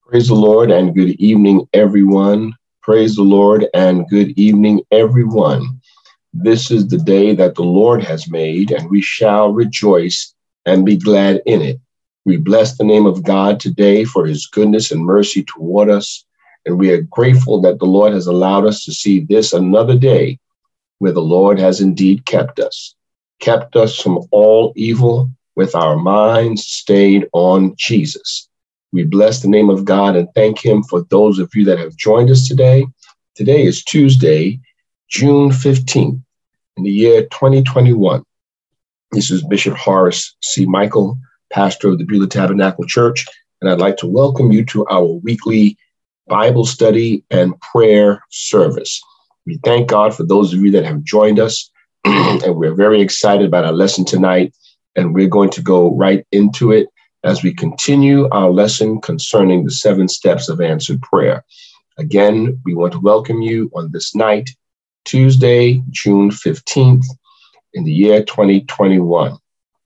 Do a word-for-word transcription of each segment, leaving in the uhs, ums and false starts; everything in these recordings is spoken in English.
Praise the Lord and good evening, everyone. Praise the Lord and good evening, everyone. This is the day that the Lord has made, and we shall rejoice and be glad in it. We bless the name of God today for his goodness and mercy toward us, and we are grateful that the Lord has allowed us to see this another day where the Lord has indeed kept us, kept us from all evil with our minds stayed on Jesus. We bless the name of God and thank him for those of you that have joined us today. Today is Tuesday, June fifteenth, in the year twenty twenty-one. This is Bishop Horace C. Michael, pastor of the Beulah Tabernacle Church, and I'd like to welcome you to our weekly Bible study and prayer service. We thank God for those of you that have joined us, and we're very excited about our lesson tonight, and we're going to go right into it as we continue our lesson concerning the seven steps of answered prayer. Again, we want to welcome you on this night, Tuesday, June fifteenth, in the year twenty twenty-one.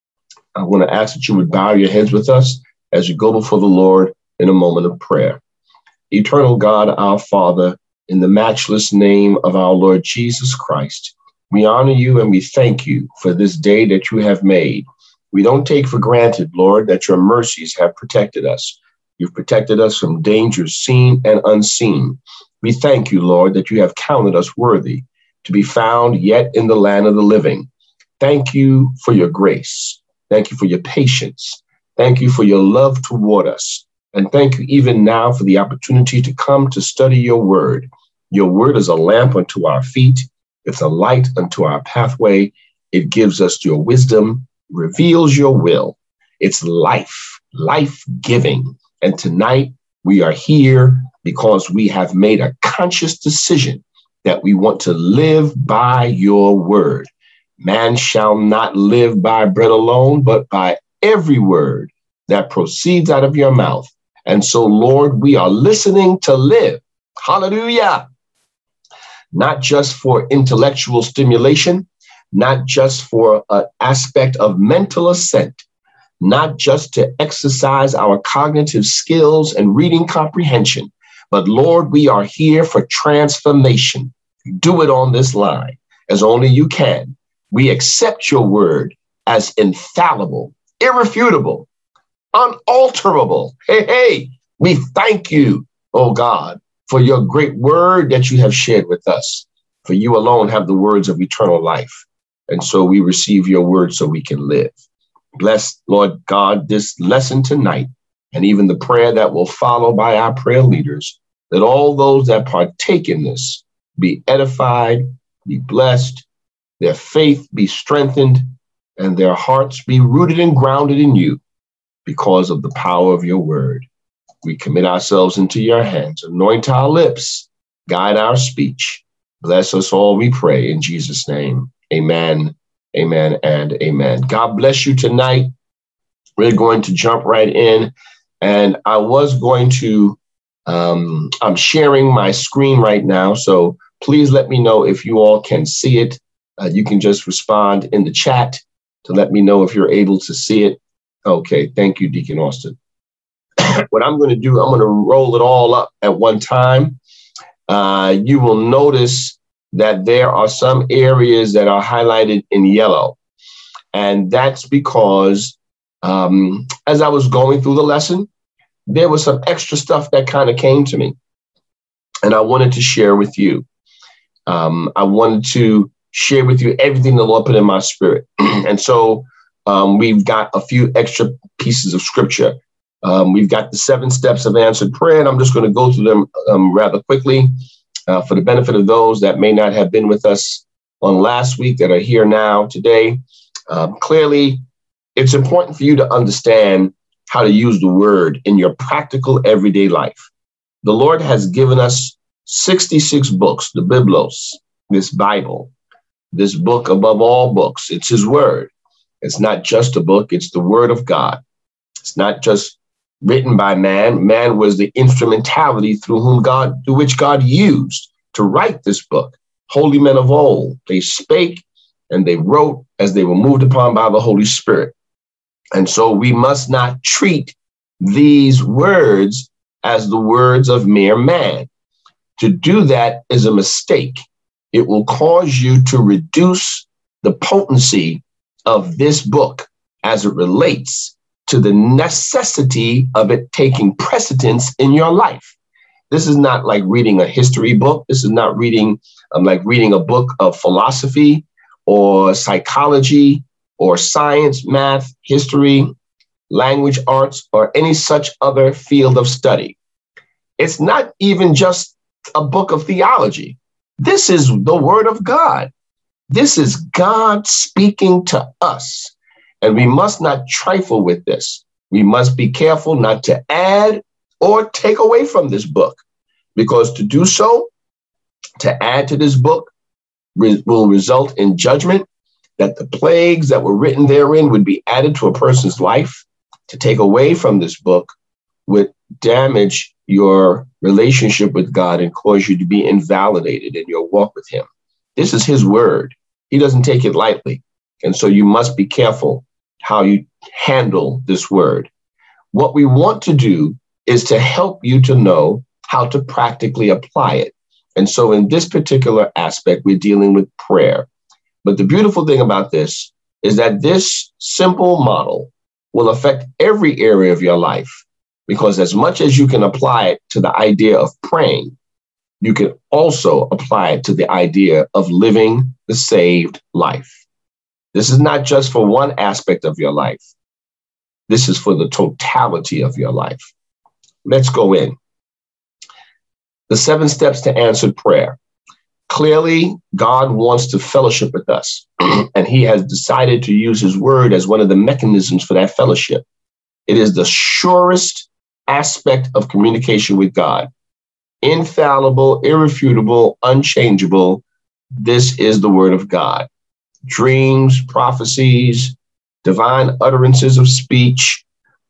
I want to ask that you would bow your heads with us as you go before the Lord in a moment of prayer. Eternal God, our Father, in the matchless name of our Lord Jesus Christ, we honor you and we thank you for this day that you have made. We don't take for granted, Lord, that your mercies have protected us. You've protected us from dangers seen and unseen. We thank you, Lord, that you have counted us worthy to be found yet in the land of the living. Thank you for your grace. Thank you for your patience. Thank you for your love toward us. And thank you even now for the opportunity to come to study your word. Your word is a lamp unto our feet. It's a light unto our pathway. It gives us your wisdom, reveals your will. It's life, life-giving. And tonight we are here because we have made a conscious decision that we want to live by your word. Man shall not live by bread alone, but by every word that proceeds out of your mouth. And so, Lord, we are listening to live. Hallelujah. Not just for intellectual stimulation, not just for an aspect of mental assent, not just to exercise our cognitive skills and reading comprehension, but Lord, we are here for transformation. Do it on this line as only you can. We accept your word as infallible, irrefutable, unalterable. Hey, hey, we thank you, oh God, for your great word that you have shared with us. For you alone have the words of eternal life. And so we receive your word so we can live. Bless, Lord God, this lesson tonight and even the prayer that will follow by our prayer leaders, that all those that partake in this be edified, be blessed, their faith be strengthened, and their hearts be rooted and grounded in you because of the power of your word. We commit ourselves into your hands. Anoint our lips, guide our speech. Bless us all, we pray, in Jesus' name. Amen, amen, and amen. God bless you tonight. We're going to jump right in. And I was going to, um, I'm sharing my screen right now. So please let me know if you all can see it. Uh, you can just respond in the chat to let me know if you're able to see it. Okay, thank you, Deacon Austin. What I'm going to do, I'm going to roll it all up at one time. Uh, you will notice that there are some areas that are highlighted in yellow. And that's because um, as I was going through the lesson, there was some extra stuff that kind of came to me. And I wanted to share with you. Um, I wanted to share with you everything the Lord put in my spirit. And so um, we've got a few extra pieces of scripture. Um, we've got the seven steps of answered prayer, and I'm just going to go through them um, rather quickly. Uh, for the benefit of those that may not have been with us on last week that are here now today. Um, clearly, it's important for you to understand how to use the word in your practical everyday life. The Lord has given us sixty-six books, the Biblos, this Bible, this book above all books. It's his word. It's not just a book. It's the word of God. It's not just written by man. Man was the instrumentality through whom God, through which God used to write this book. Holy men of old, they spake and they wrote as they were moved upon by the Holy Spirit. And so we must not treat these words as the words of mere man. To do that is a mistake. It will cause you to reduce the potency of this book as it relates to the necessity of it taking precedence in your life. This is not like reading a history book. This is not reading um, like reading a book of philosophy or psychology or science, math, history, language arts, or any such other field of study. It's not even just a book of theology. This is the word of God. This is God speaking to us, and we must not trifle with this. We must be careful not to add or take away from this book, because to do so, to add to this book, re- will result in judgment, that the plagues that were written therein would be added to a person's life. To take away from this book would damage your relationship with God and cause you to be invalidated in your walk with him. This is his word. He doesn't take it lightly. And so you must be careful how you handle this word. What we want to do is to help you to know how to practically apply it. And so in this particular aspect, we're dealing with prayer. But the beautiful thing about this is that this simple model will affect every area of your life, because as much as you can apply it to the idea of praying, you can also apply it to the idea of living the saved life. This is not just for one aspect of your life. This is for the totality of your life. Let's go in. The seven steps to answered prayer. Clearly, God wants to fellowship with us, and he has decided to use his word as one of the mechanisms for that fellowship. It is the surest aspect of communication with God. Infallible, irrefutable, unchangeable. This is the word of God. Dreams, prophecies, divine utterances of speech,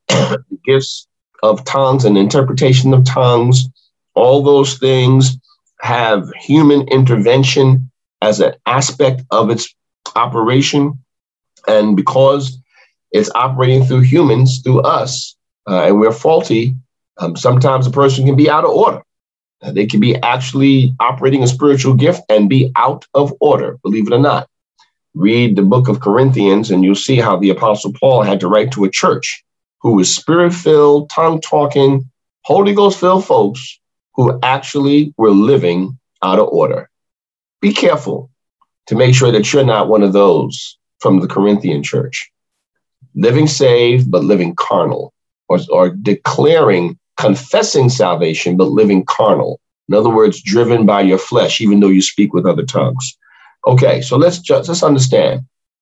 gifts of tongues and interpretation of tongues, all those things have human intervention as an aspect of its operation. And because it's operating through humans, through us, uh, and we're faulty, um, sometimes a person can be out of order. Uh, they can be actually operating a spiritual gift and be out of order, believe it or not. Read the book of Corinthians and you'll see how the Apostle Paul had to write to a church who was spirit-filled, tongue-talking, Holy Ghost-filled folks who actually were living out of order. Be careful to make sure that you're not one of those from the Corinthian church, living saved, but living carnal, or, or declaring, confessing salvation, but living carnal. In other words, driven by your flesh, even though you speak with other tongues. Okay, so let's just let's understand.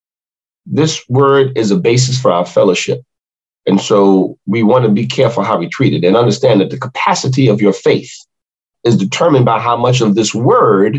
This word is a basis for our fellowship. And so we want to be careful how we treat it and understand that the capacity of your faith is determined by how much of this word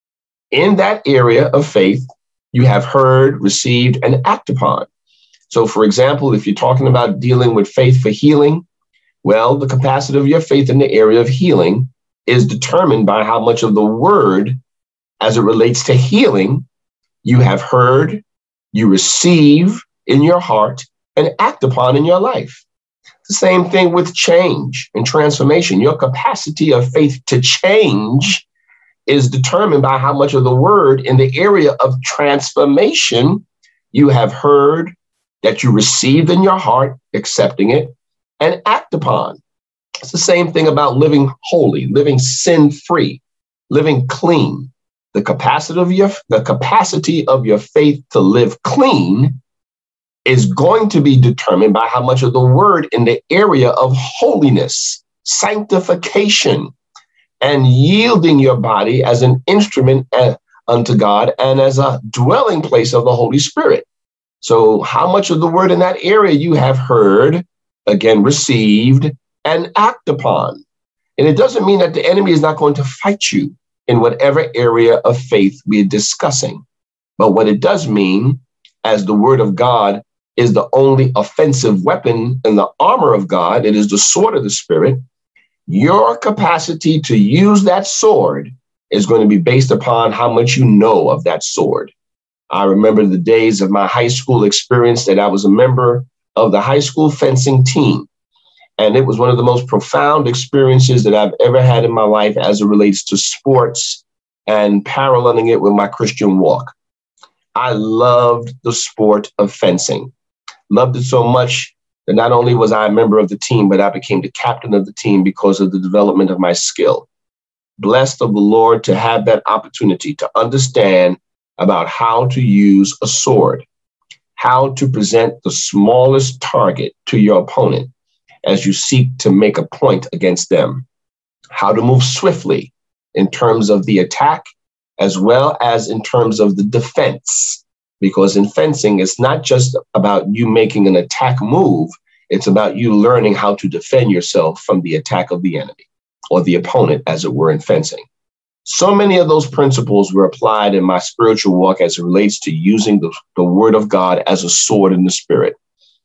in that area of faith you have heard, received, and act upon. So, for example, if you're talking about dealing with faith for healing, well, the capacity of your faith in the area of healing is determined by how much of the word as it relates to healing you have heard, you receive in your heart, and act upon in your life. The same thing with change and transformation. Your capacity of faith to change is determined by how much of the word in the area of transformation you have heard, that you received in your heart, accepting it, and act upon. It's the same thing about living holy, living sin-free, living clean. The capacity of your, the capacity of your faith to live clean is going to be determined by how much of the word in the area of holiness, sanctification, and yielding your body as an instrument unto God and as a dwelling place of the Holy Spirit. So how much of the word in that area you have heard, again, received, and act upon. And it doesn't mean that the enemy is not going to fight you in whatever area of faith we're discussing. But what it does mean, as the word of God is the only offensive weapon in the armor of God, it is the sword of the Spirit, your capacity to use that sword is going to be based upon how much you know of that sword. I remember the days of my high school experience that I was a member of the high school fencing team. And it was one of the most profound experiences that I've ever had in my life as it relates to sports and paralleling it with my Christian walk. I loved the sport of fencing, loved it so much that not only was I a member of the team, but I became the captain of the team because of the development of my skill. Blessed of the Lord to have that opportunity to understand about how to use a sword, how to present the smallest target to your opponent as you seek to make a point against them, how to move swiftly in terms of the attack as well as in terms of the defense. Because in fencing, it's not just about you making an attack move, it's about you learning how to defend yourself from the attack of the enemy or the opponent, as it were, in fencing. So many of those principles were applied in my spiritual walk as it relates to using the, the word of God as a sword in the spirit.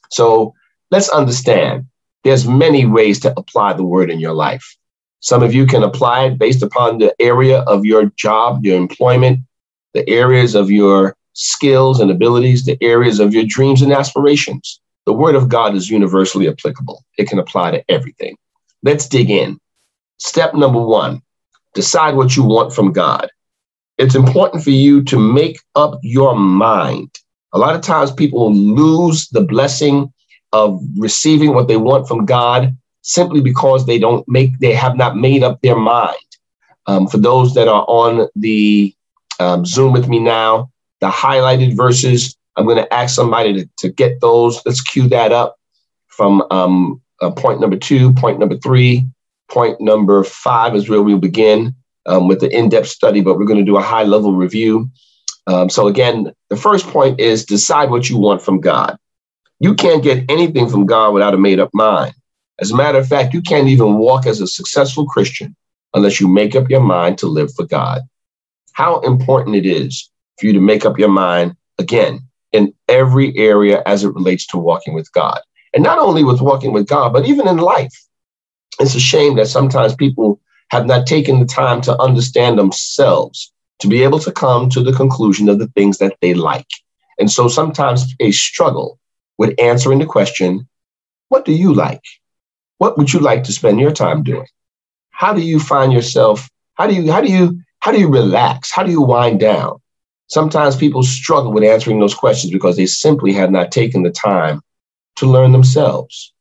So let's understand there's many ways to apply the word in your life. Some of you can apply it based upon the area of your job, your employment, the areas of your skills and abilities, the areas of your dreams and aspirations. The word of God is universally applicable. It can apply to everything. Let's dig in. Step number one, decide what you want from God. It's important for you to make up your mind. A lot of times people lose the blessing of receiving what they want from God simply because they don't make, they have not made up their mind. Um, for those that are on the um, Zoom with me now, the highlighted verses, I'm going to ask somebody to, to get those. Let's cue that up from um, uh, point number two, point number three, point number five is where we'll begin um, with the in-depth study, but we're going to do a high-level review. Um, so again, the first point is decide what you want from God. You can't get anything from God without a made-up mind. As a matter of fact, you can't even walk as a successful Christian unless you make up your mind to live for God. How important it is for you to make up your mind, again, in every area as it relates to walking with God. And not only with walking with God, but even in life. It's a shame that sometimes people have not taken the time to understand themselves, to be able to come to the conclusion of the things that they like. And so sometimes they struggle with answering the question, what do you like? What would you like to spend your time doing? How do you find yourself? How do you, how do you, how do you relax? How do you wind down? Sometimes people struggle with answering those questions because they simply have not taken the time to learn themselves.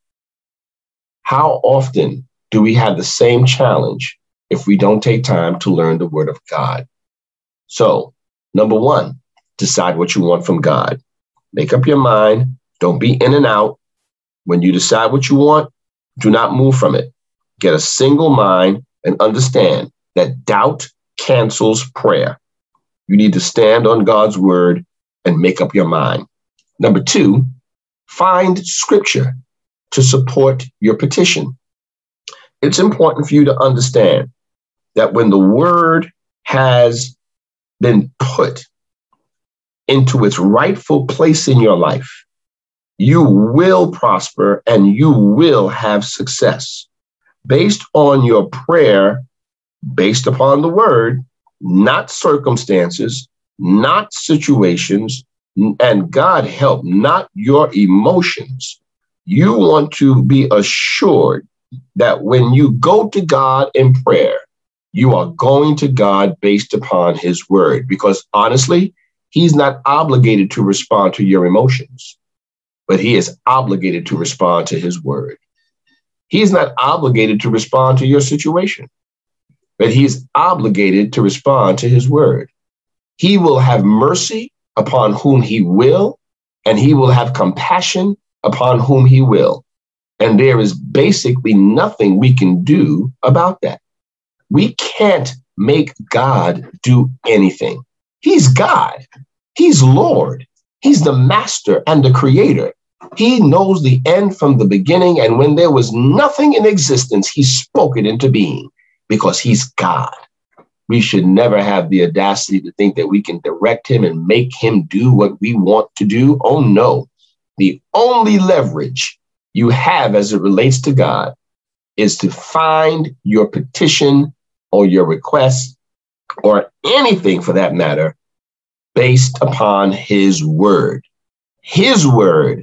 How often do we have the same challenge if we don't take time to learn the word of God? So, number one, decide what you want from God. Make up your mind. Don't be in and out. When you decide what you want, do not move from it. Get a single mind and understand that doubt cancels prayer. You need to stand on God's word and make up your mind. Number two, find scripture to support your petition. It's important for you to understand that when the word has been put into its rightful place in your life, you will prosper and you will have success based on your prayer, based upon the word, not circumstances, not situations, and God help, not your emotions. You want to be assured that when you go to God in prayer, you are going to God based upon his word, because honestly, he's not obligated to respond to your emotions, but he is obligated to respond to his word. He's not obligated to respond to your situation, but he is obligated to respond to his word. He will have mercy upon whom he will, and he will have compassion upon whom he will. And there is basically nothing we can do about that. We can't make God do anything. He's God. He's Lord. He's the master and the creator. He knows the end from the beginning. And when there was nothing in existence, he spoke it into being because he's God. We should never have the audacity to think that we can direct him and make him do what we want to do. Oh, no. The only leverage you have as it relates to God is to find your petition or your request or anything for that matter based upon his word. His word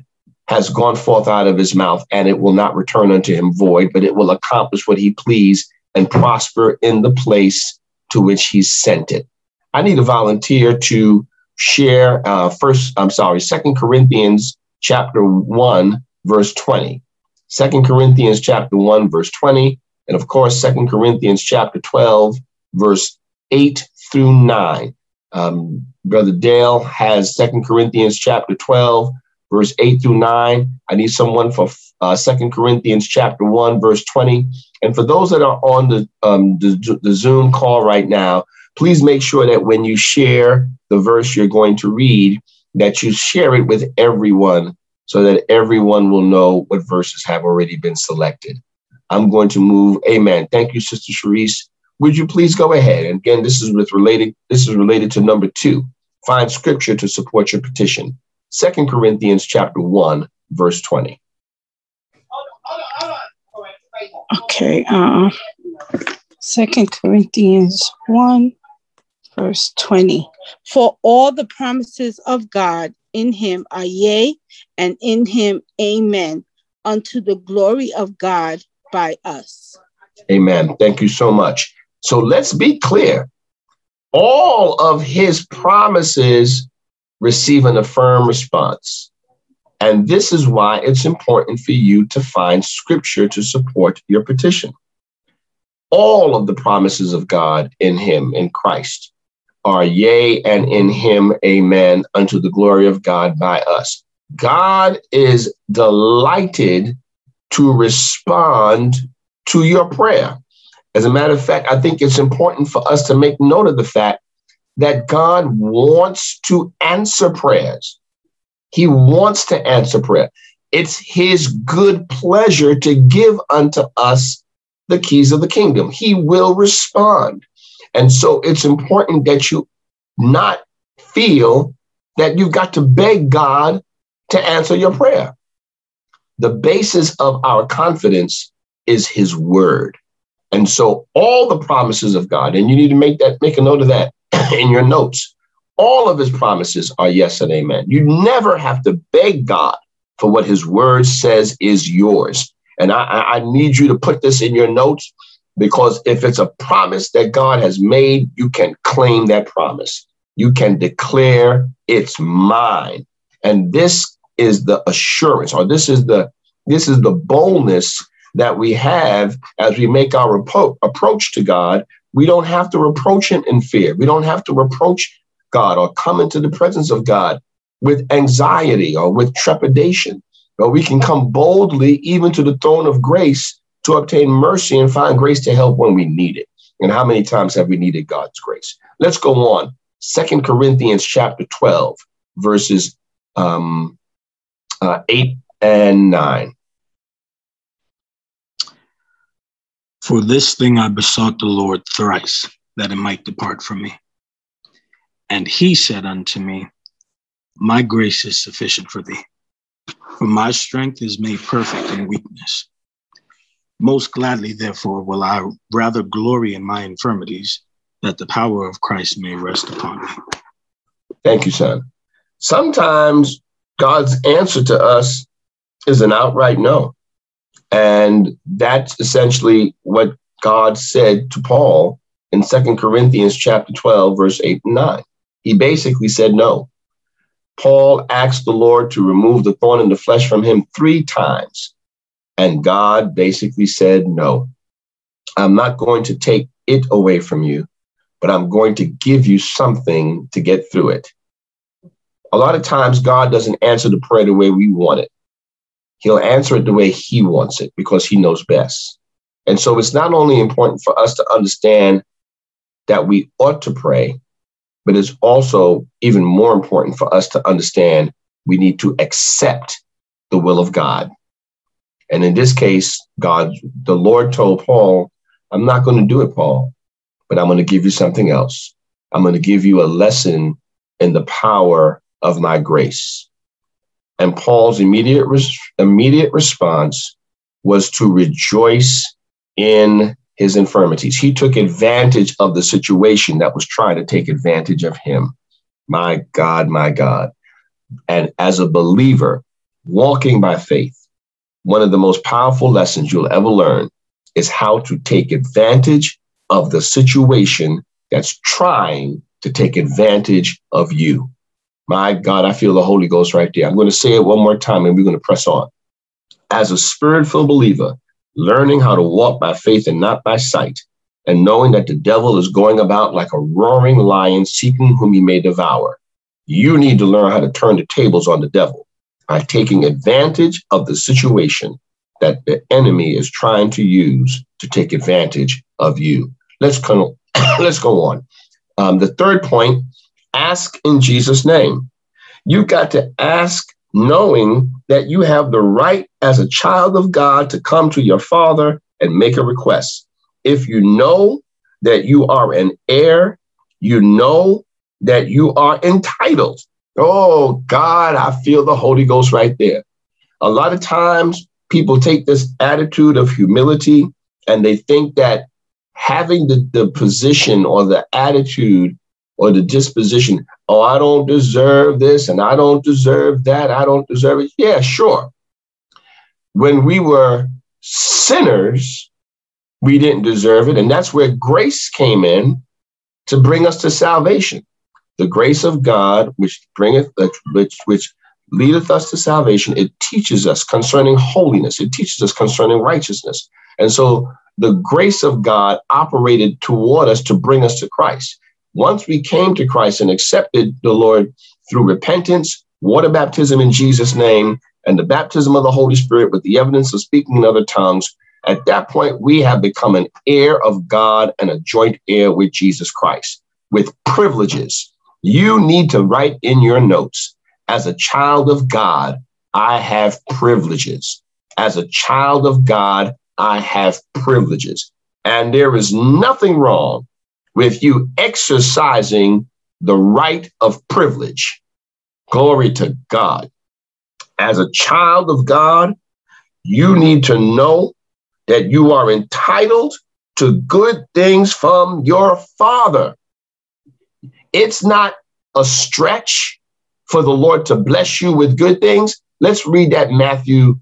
has gone forth out of his mouth, and it will not return unto him void, but it will accomplish what he please and prosper in the place to which he sent it. I need a volunteer to share uh, first, I'm sorry, Second Corinthians chapter one, verse twenty. Second Corinthians chapter one, verse twenty. And of course, Second Corinthians chapter twelve, verse eight through nine. Um, Brother Dale has Second Corinthians chapter twelve, verse eight through nine. I need someone for uh, Second Corinthians chapter one, verse twenty. And for those that are on the, um, the, the Zoom call right now, please make sure that when you share the verse you're going to read, that you share it with everyone so that everyone will know what verses have already been selected. I'm going to move. Amen. Thank you, Sister Sharice. Would you please go ahead? And again, this is with related. This is related to number two. Find scripture to support your petition. Second Corinthians chapter one, verse twenty. Okay. Uh, Second Corinthians one, verse twenty. For all the promises of God in him are yea, and in him amen, unto the glory of God by us. Amen. Thank you so much. So let's be clear. All of his promises receive an affirm response. And this is why it's important for you to find scripture to support your petition. All of the promises of God in him, in Christ, are yea, and in him, amen, unto the glory of God by us. God is delighted to respond to your prayer. As a matter of fact, I think it's important for us to make note of the fact that God wants to answer prayers. He wants to answer prayer. It's his good pleasure to give unto us the keys of the kingdom. He will respond. And so it's important that you not feel that you've got to beg God to answer your prayer. The basis of our confidence is his word. And so all the promises of God, and you need to make that, make a note of that in your notes. All of his promises are yes and amen. You never have to beg God for what his word says is yours. And I, I need you to put this in your notes, because if it's a promise that God has made, you can claim that promise. You can declare it's mine. And this is the assurance, or this is the this is the boldness that we have as we make our repro- approach to God. We don't have to reproach him in fear. We don't have to reproach God or come into the presence of God with anxiety or with trepidation. But we can come boldly even to the throne of grace to obtain mercy and find grace to help when we need it. And how many times have we needed God's grace? Let's go on. Second Corinthians chapter twelve, verses um, uh, eight and nine. For this thing I besought the Lord thrice, that it might depart from me. And he said unto me, my grace is sufficient for thee, for my strength is made perfect in weakness. Most gladly, therefore, will I rather glory in my infirmities, that the power of Christ may rest upon me. Thank you, son. Sometimes God's answer to us is an outright no. And that's essentially what God said to Paul in Second Corinthians chapter twelve, verse eight and nine. He basically said no. Paul asked the Lord to remove the thorn in the flesh from him three times. And God basically said, no, I'm not going to take it away from you, but I'm going to give you something to get through it. A lot of times God doesn't answer the prayer the way we want it. He'll answer it the way he wants it, because he knows best. And so it's not only important for us to understand that we ought to pray, but it's also even more important for us to understand we need to accept the will of God. And in this case, God, the Lord told Paul, I'm not going to do it, Paul, but I'm going to give you something else. I'm going to give you a lesson in the power of my grace. And Paul's immediate res- immediate response was to rejoice in his infirmities. He took advantage of the situation that was trying to take advantage of him. My God, my God. And as a believer, walking by faith, one of the most powerful lessons you'll ever learn is how to take advantage of the situation that's trying to take advantage of you. My God, I feel the Holy Ghost right there. I'm going to say it one more time and we're going to press on. As a spirit-filled believer, learning how to walk by faith and not by sight, and knowing that the devil is going about like a roaring lion seeking whom he may devour, you need to learn how to turn the tables on the devil by taking advantage of the situation that the enemy is trying to use to take advantage of you. Let's go, let's go on. Um, the third point, ask in Jesus' name. You've got to ask knowing that you have the right as a child of God to come to your Father and make a request. If you know that you are an heir, you know that you are entitled. Oh, God, I feel the Holy Ghost right there. A lot of times people take this attitude of humility and they think that having the, the position or the attitude or the disposition, oh, I don't deserve this and I don't deserve that, I don't deserve it. Yeah, sure. When we were sinners, we didn't deserve it. And that's where grace came in to bring us to salvation. The grace of God, which bringeth, which, which leadeth us to salvation, it teaches us concerning holiness. It teaches us concerning righteousness. And so the grace of God operated toward us to bring us to Christ. Once we came to Christ and accepted the Lord through repentance, water baptism in Jesus' name, and the baptism of the Holy Spirit with the evidence of speaking in other tongues, at that point, we have become an heir of God and a joint heir with Jesus Christ, with privileges. You need to write in your notes, as a child of God, I have privileges. As a child of God, I have privileges. And there is nothing wrong with you exercising the right of privilege. Glory to God. As a child of God, you need to know that you are entitled to good things from your Father. It's not a stretch for the Lord to bless you with good things. Let's read that Matthew.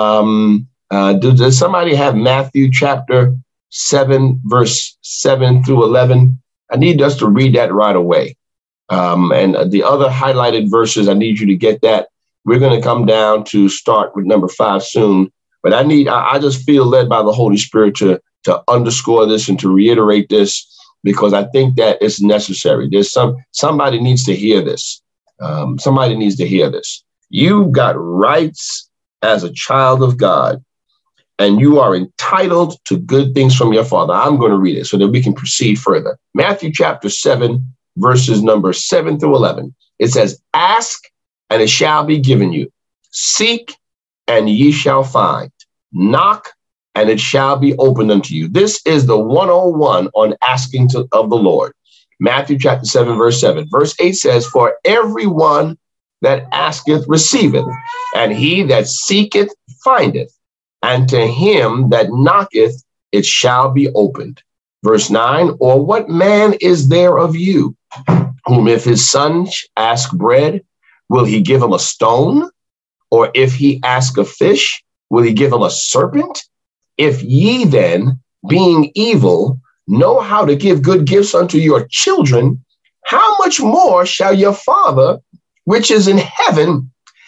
Um, uh, does, does somebody have Matthew chapter seven, verse seven through eleven? I need us to read that right away. Um, and the other highlighted verses, I need you to get that. We're going to come down to start with number five soon. But I need, I, I just feel led by the Holy Spirit to, to underscore this and to reiterate this, because I think that it's necessary. There's some, somebody needs to hear this. Um, somebody needs to hear this. You've got rights as a child of God, and you are entitled to good things from your Father. I'm going to read it so that we can proceed further. Matthew chapter seven, verses number seven through eleven. It says, ask and it shall be given you. Seek and ye shall find. Knock and it shall be opened unto you. This is the one oh one on asking to, of the Lord. Matthew chapter seven, verse seven. Verse eight says, for everyone that asketh receiveth, and he that seeketh findeth, and to him that knocketh it shall be opened. Verse nine, or what man is there of you, whom if his son ask bread, will he give him a stone? Or if he ask a fish, will he give him a serpent? If ye then, being evil, know how to give good gifts unto your children, how much more shall your Father, which is in heaven,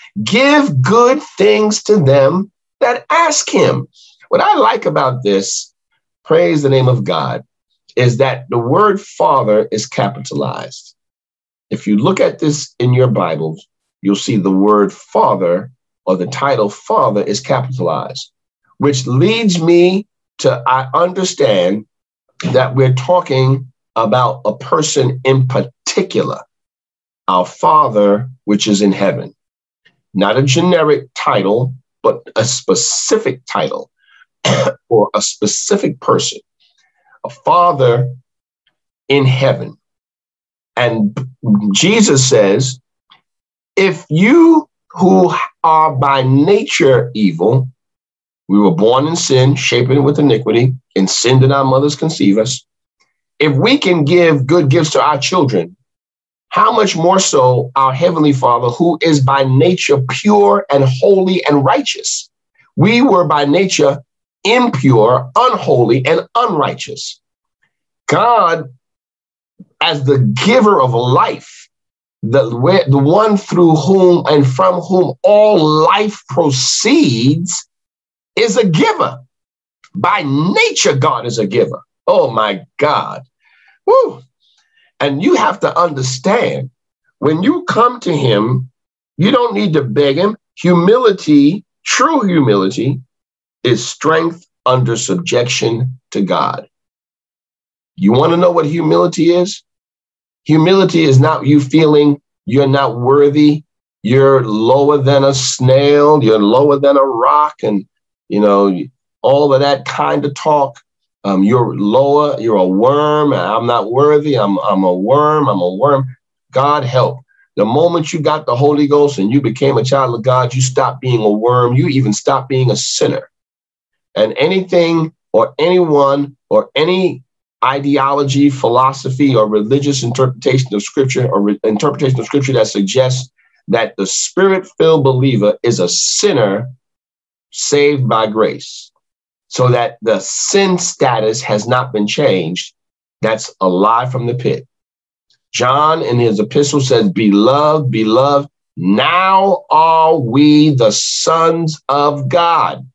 give good things to them that ask him? What I like about this, praise the name of God, is that the word Father is capitalized. If you look at this in your Bibles, you'll see the word Father, or the title Father, is capitalized, which leads me to, I understand that we're talking about a person in particular, our Father, which is in heaven. Not a generic title, but a specific title or a specific person, a Father in heaven. And Jesus says, if you who are by nature evil, we were born in sin, shapen with iniquity, in sin did our mothers conceive us. If we can give good gifts to our children, how much more so our Heavenly Father, who is by nature pure and holy and righteous? We were by nature impure, unholy, and unrighteous. God, as the giver of life, the, the one through whom and from whom all life proceeds, is a giver. By nature, God is a giver. Oh, my God. Woo. And you have to understand, when you come to him, you don't need to beg him. Humility, true humility, is strength under subjection to God. You want to know what humility is? Humility is not you feeling you're not worthy. You're lower than a snail. You're lower than a rock. And, you know, all of that kind of talk. Um, you're lower. You're a worm. I'm not worthy. I'm, I'm a worm. I'm a worm. God help. The moment you got the Holy Ghost and you became a child of God, you stopped being a worm. You even stopped being a sinner. And anything or anyone or any ideology, philosophy, or religious interpretation of scripture or re- interpretation of scripture that suggests that the spirit-filled believer is a sinner saved by grace, so that the sin status has not been changed, that's a lie from the pit. John in his epistle says, beloved, beloved, now are we the sons of God,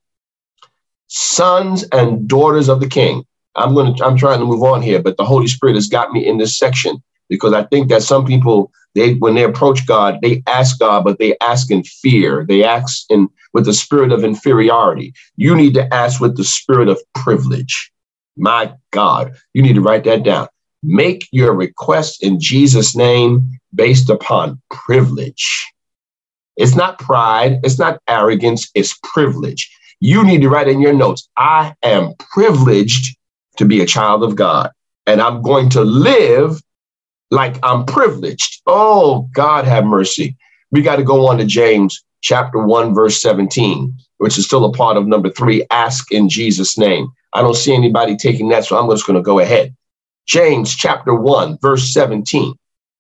sons and daughters of the King. I'm going to, I'm trying to move on here, but the Holy Spirit has got me in this section because I think that some people, they, when they approach God, they ask God, but they ask in fear. They ask in with the spirit of inferiority. You need to ask with the spirit of privilege. My God, you need to write that down. Make your request in Jesus' name based upon privilege. It's not pride. It's not arrogance. It's privilege. You need to write in your notes, I am privileged to be a child of God, and I'm going to live like I'm privileged. Oh, God have mercy. We got to go on to James chapter one, verse seventeen, which is still a part of number three, ask in Jesus' name. I don't see anybody taking that, so I'm just going to go ahead. James chapter one, verse seventeen,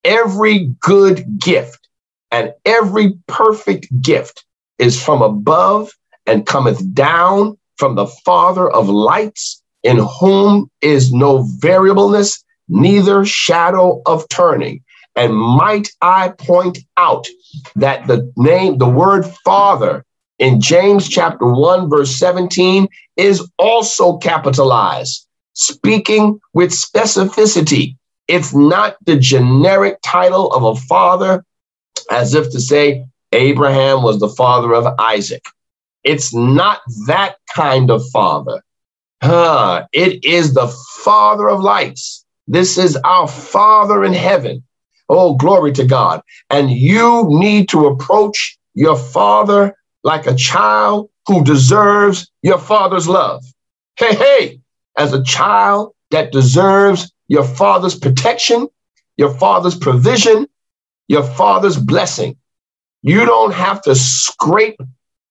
every good gift and every perfect gift is from above and cometh down from the Father of lights, in whom is no variableness, neither shadow of turning. And might I point out that the name, the word Father in James chapter one, verse seventeen is also capitalized, speaking with specificity. It's not the generic title of a father, as if to say Abraham was the father of Isaac. It's not that kind of father. Huh. It is the Father of lights. This is our Father in heaven. Oh, glory to God. And you need to approach your father like a child who deserves your father's love. Hey, hey, as a child that deserves your father's protection, your father's provision, your father's blessing. You don't have to scrape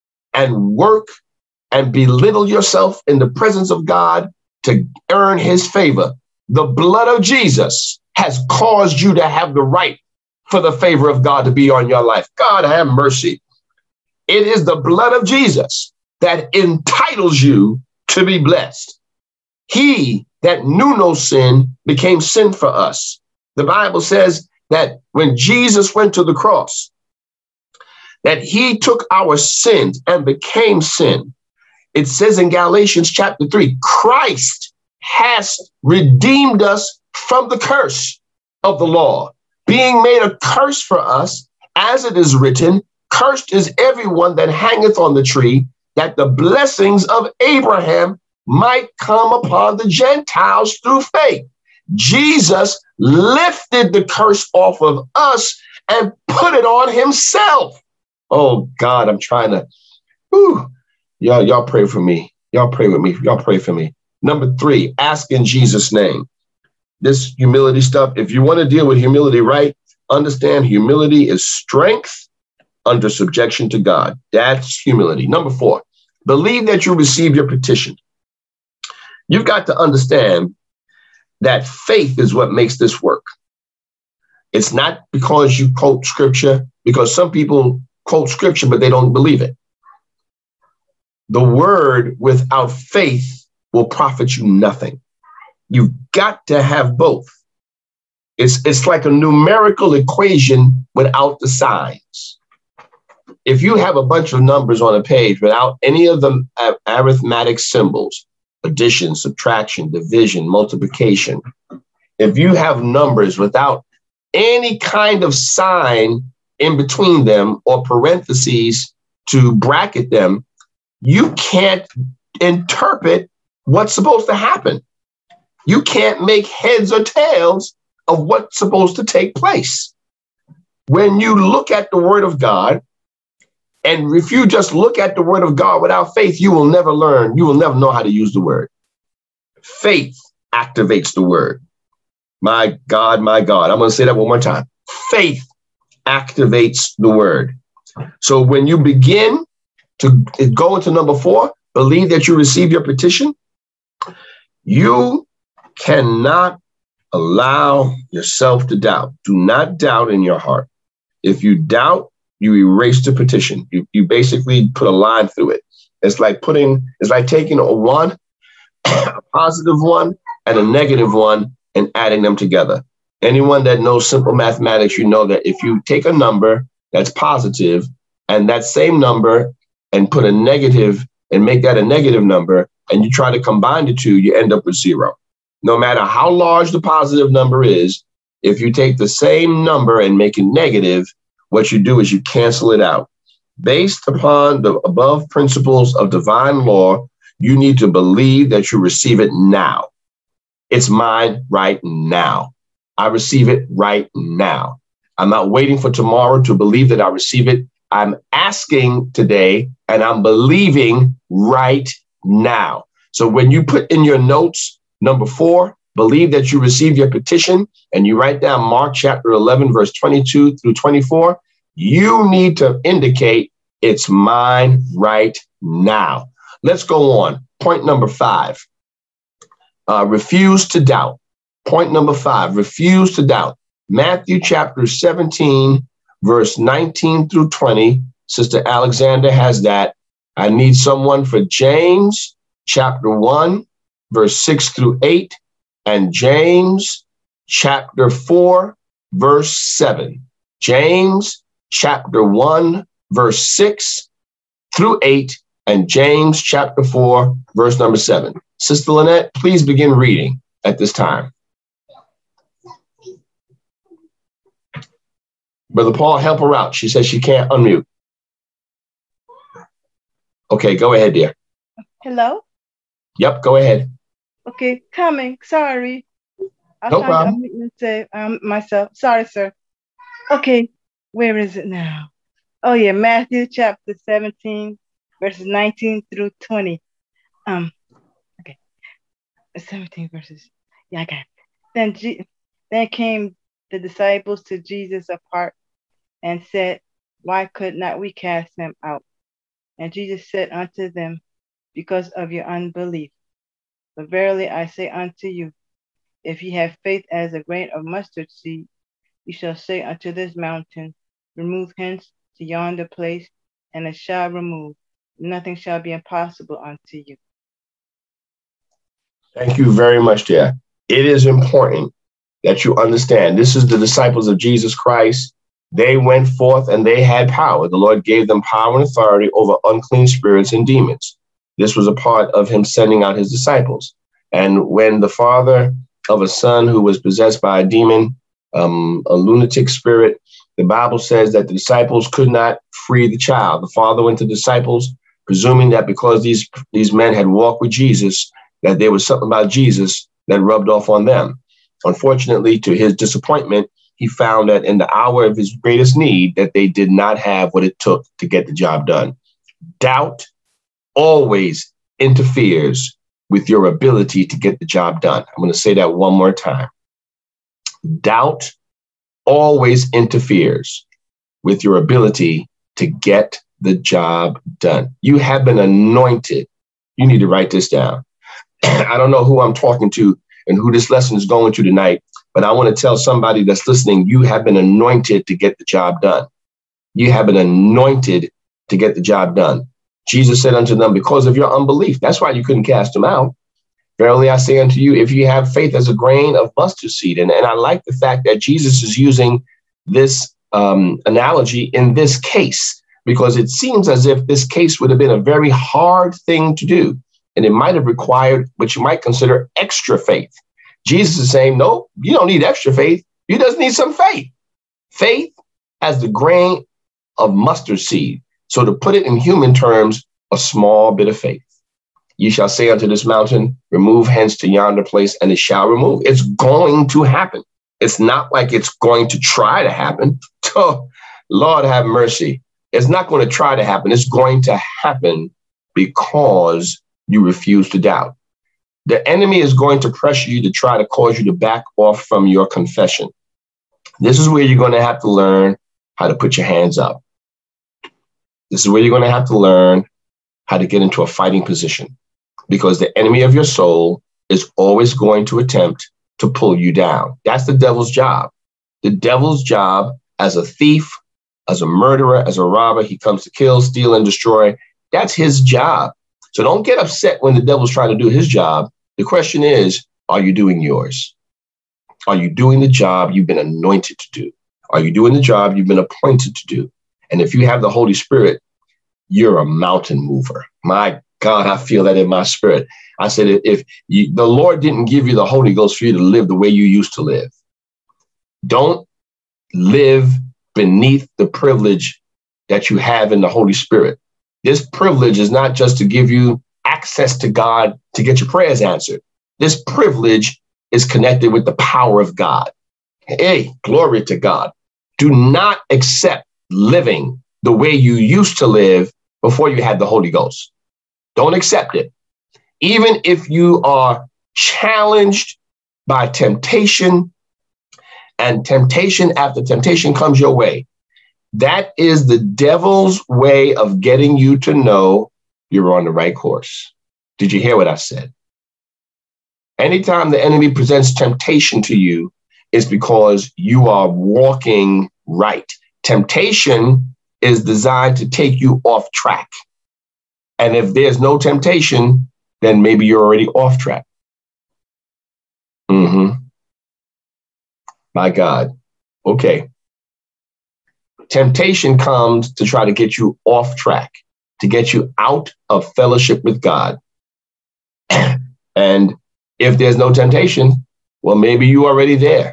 and work and belittle yourself in the presence of God to earn his favor. The blood of Jesus has caused you to have the right for the favor of God to be on your life. God have mercy. It is the blood of Jesus that entitles you to be blessed. He that knew no sin became sin for us. The Bible says that when Jesus went to the cross, that he took our sins and became sin. It says in Galatians chapter three, Christ has redeemed us from the curse of the law, being made a curse for us, as it is written, cursed is everyone that hangeth on the tree, that the blessings of Abraham might come upon the Gentiles through faith. Jesus lifted the curse off of us and put it on himself. Oh God, I'm trying to, whew, y'all, y'all pray for me. Y'all pray with me. Y'all pray for me. Number three, ask in Jesus' name. This humility stuff, if you want to deal with humility right, understand humility is strength under subjection to God. That's humility. Number four, believe that you receive your petition. You've got to understand that faith is what makes this work. It's not because you quote scripture, because some people quote scripture, but they don't believe it. The word without faith will profit you nothing. You've got to have both. It's, it's like a numerical equation without the signs. If you have a bunch of numbers on a page without any of the arithmetic symbols, addition, subtraction, division, multiplication, if you have numbers without any kind of sign in between them or parentheses to bracket them, you can't interpret what's supposed to happen. You can't make heads or tails of what's supposed to take place. When you look at the word of God, and if you just look at the word of God without faith, you will never learn. You will never know how to use the word. Faith activates the word. My God, my God. I'm going to say that one more time. Faith activates the word. So when you begin to go into number four, believe that you receive your petition, you cannot allow yourself to doubt. Do not doubt in your heart. If you doubt, you erase the petition. You, you basically put a line through it. It's like putting, it's like taking a one, a positive one, and a negative one, and adding them together. Anyone that knows simple mathematics, you know that if you take a number that's positive and that same number and put a negative and make that a negative number, and you try to combine the two, you end up with zero. No matter how large the positive number is, if you take the same number and make it negative, what you do is you cancel it out. Based upon the above principles of divine law, you need to believe that you receive it now. It's mine right now. I receive it right now. I'm not waiting for tomorrow to believe that I receive it. I'm asking today and I'm believing right now. So when you put in your notes, number four, believe that you receive your petition, and you write down Mark chapter eleven, verse twenty-two through twenty-four, you need to indicate it's mine right now. Let's go on. Point number five, uh, refuse to doubt. Point number five, refuse to doubt. Matthew chapter seventeen, verse nineteen through twenty. Sister Alexander has that. I need someone for James chapter one, verse six through eight, and James chapter four, verse seven. James chapter one, verse six through eight, and James chapter four, verse number seven. Sister Lynette, please begin reading at this time. Brother Paul, help her out. She says she can't unmute. Okay, go ahead, dear. Hello? Yep, go ahead. Okay, coming. Sorry. I'm no problem. To say, um, myself. Sorry, sir. Okay, where is it now? Oh, yeah, Matthew chapter seventeen, verses nineteen through twenty. Um, okay, seventeen verses. Yeah, I got it. Then, G- then came the disciples to Jesus apart and said, why could not we cast him out? And Jesus said unto them, because of your unbelief. But verily I say unto you, if ye have faith as a grain of mustard seed, you shall say unto this mountain, remove hence to yonder place, and it shall remove. Nothing shall be impossible unto you. Thank you very much, dear. It is important that you understand this is the disciples of Jesus Christ. They went forth and they had power. The Lord gave them power and authority over unclean spirits and demons. This was a part of him sending out his disciples. And when the father of a son who was possessed by a demon, um, a lunatic spirit, the Bible says that the disciples could not free the child. The father went to the disciples, presuming that because these, these men had walked with Jesus, that there was something about Jesus that rubbed off on them. Unfortunately, to his disappointment, he found that in the hour of his greatest need, that they did not have what it took to get the job done. Doubt always interferes with your ability to get the job done. I'm going to say that one more time. Doubt always interferes with your ability to get the job done. You have been anointed. You need to write this down. I don't know who I'm talking to and who this lesson is going to tonight, But I want to tell somebody that's listening, you have been anointed to get the job done. You have been anointed to get the job done. Jesus said unto them, because of your unbelief. That's why you couldn't cast them out. Verily I say unto you, if you have faith as a grain of mustard seed. And, and I like the fact that Jesus is using this um, analogy in this case, because it seems as if this case would have been a very hard thing to do. And it might have required what you might consider extra faith. Jesus is saying, no, you don't need extra faith. You just need some faith. Faith as the grain of mustard seed. So to put it in human terms, a small bit of faith. You shall say unto this mountain, remove hence to yonder place, and it shall remove. It's going to happen. It's not like it's going to try to happen. Oh, Lord have mercy. It's not going to try to happen. It's going to happen because you refuse to doubt. The enemy is going to pressure you to try to cause you to back off from your confession. This is where you're going to have to learn how to put your hands up. This is where you're going to have to learn how to get into a fighting position, because the enemy of your soul is always going to attempt to pull you down. That's the devil's job. The devil's job as a thief, as a murderer, as a robber, he comes to kill, steal, and destroy. That's his job. So don't get upset when the devil's trying to do his job. The question is, are you doing yours? Are you doing the job you've been anointed to do? Are you doing the job you've been appointed to do? And if you have the Holy Spirit, you're a mountain mover. My God, I feel that in my spirit. I said, if you, the Lord didn't give you the Holy Ghost for you to live the way you used to live, don't live beneath the privilege that you have in the Holy Spirit. This privilege is not just to give you access to God to get your prayers answered. This privilege is connected with the power of God. Hey, glory to God. Do not accept living the way you used to live before you had the Holy Ghost. Don't accept it. Even if you are challenged by temptation, and temptation after temptation comes your way, that is the devil's way of getting you to know you're on the right course. Did you hear what I said? Anytime the enemy presents temptation to you, it's because you are walking right. Temptation is designed to take you off track. And if there's no temptation, then maybe you're already off track. Mm-hmm. My God. Okay. Temptation comes to try to get you off track, to get you out of fellowship with God. And if there's no temptation, well, maybe you're already there.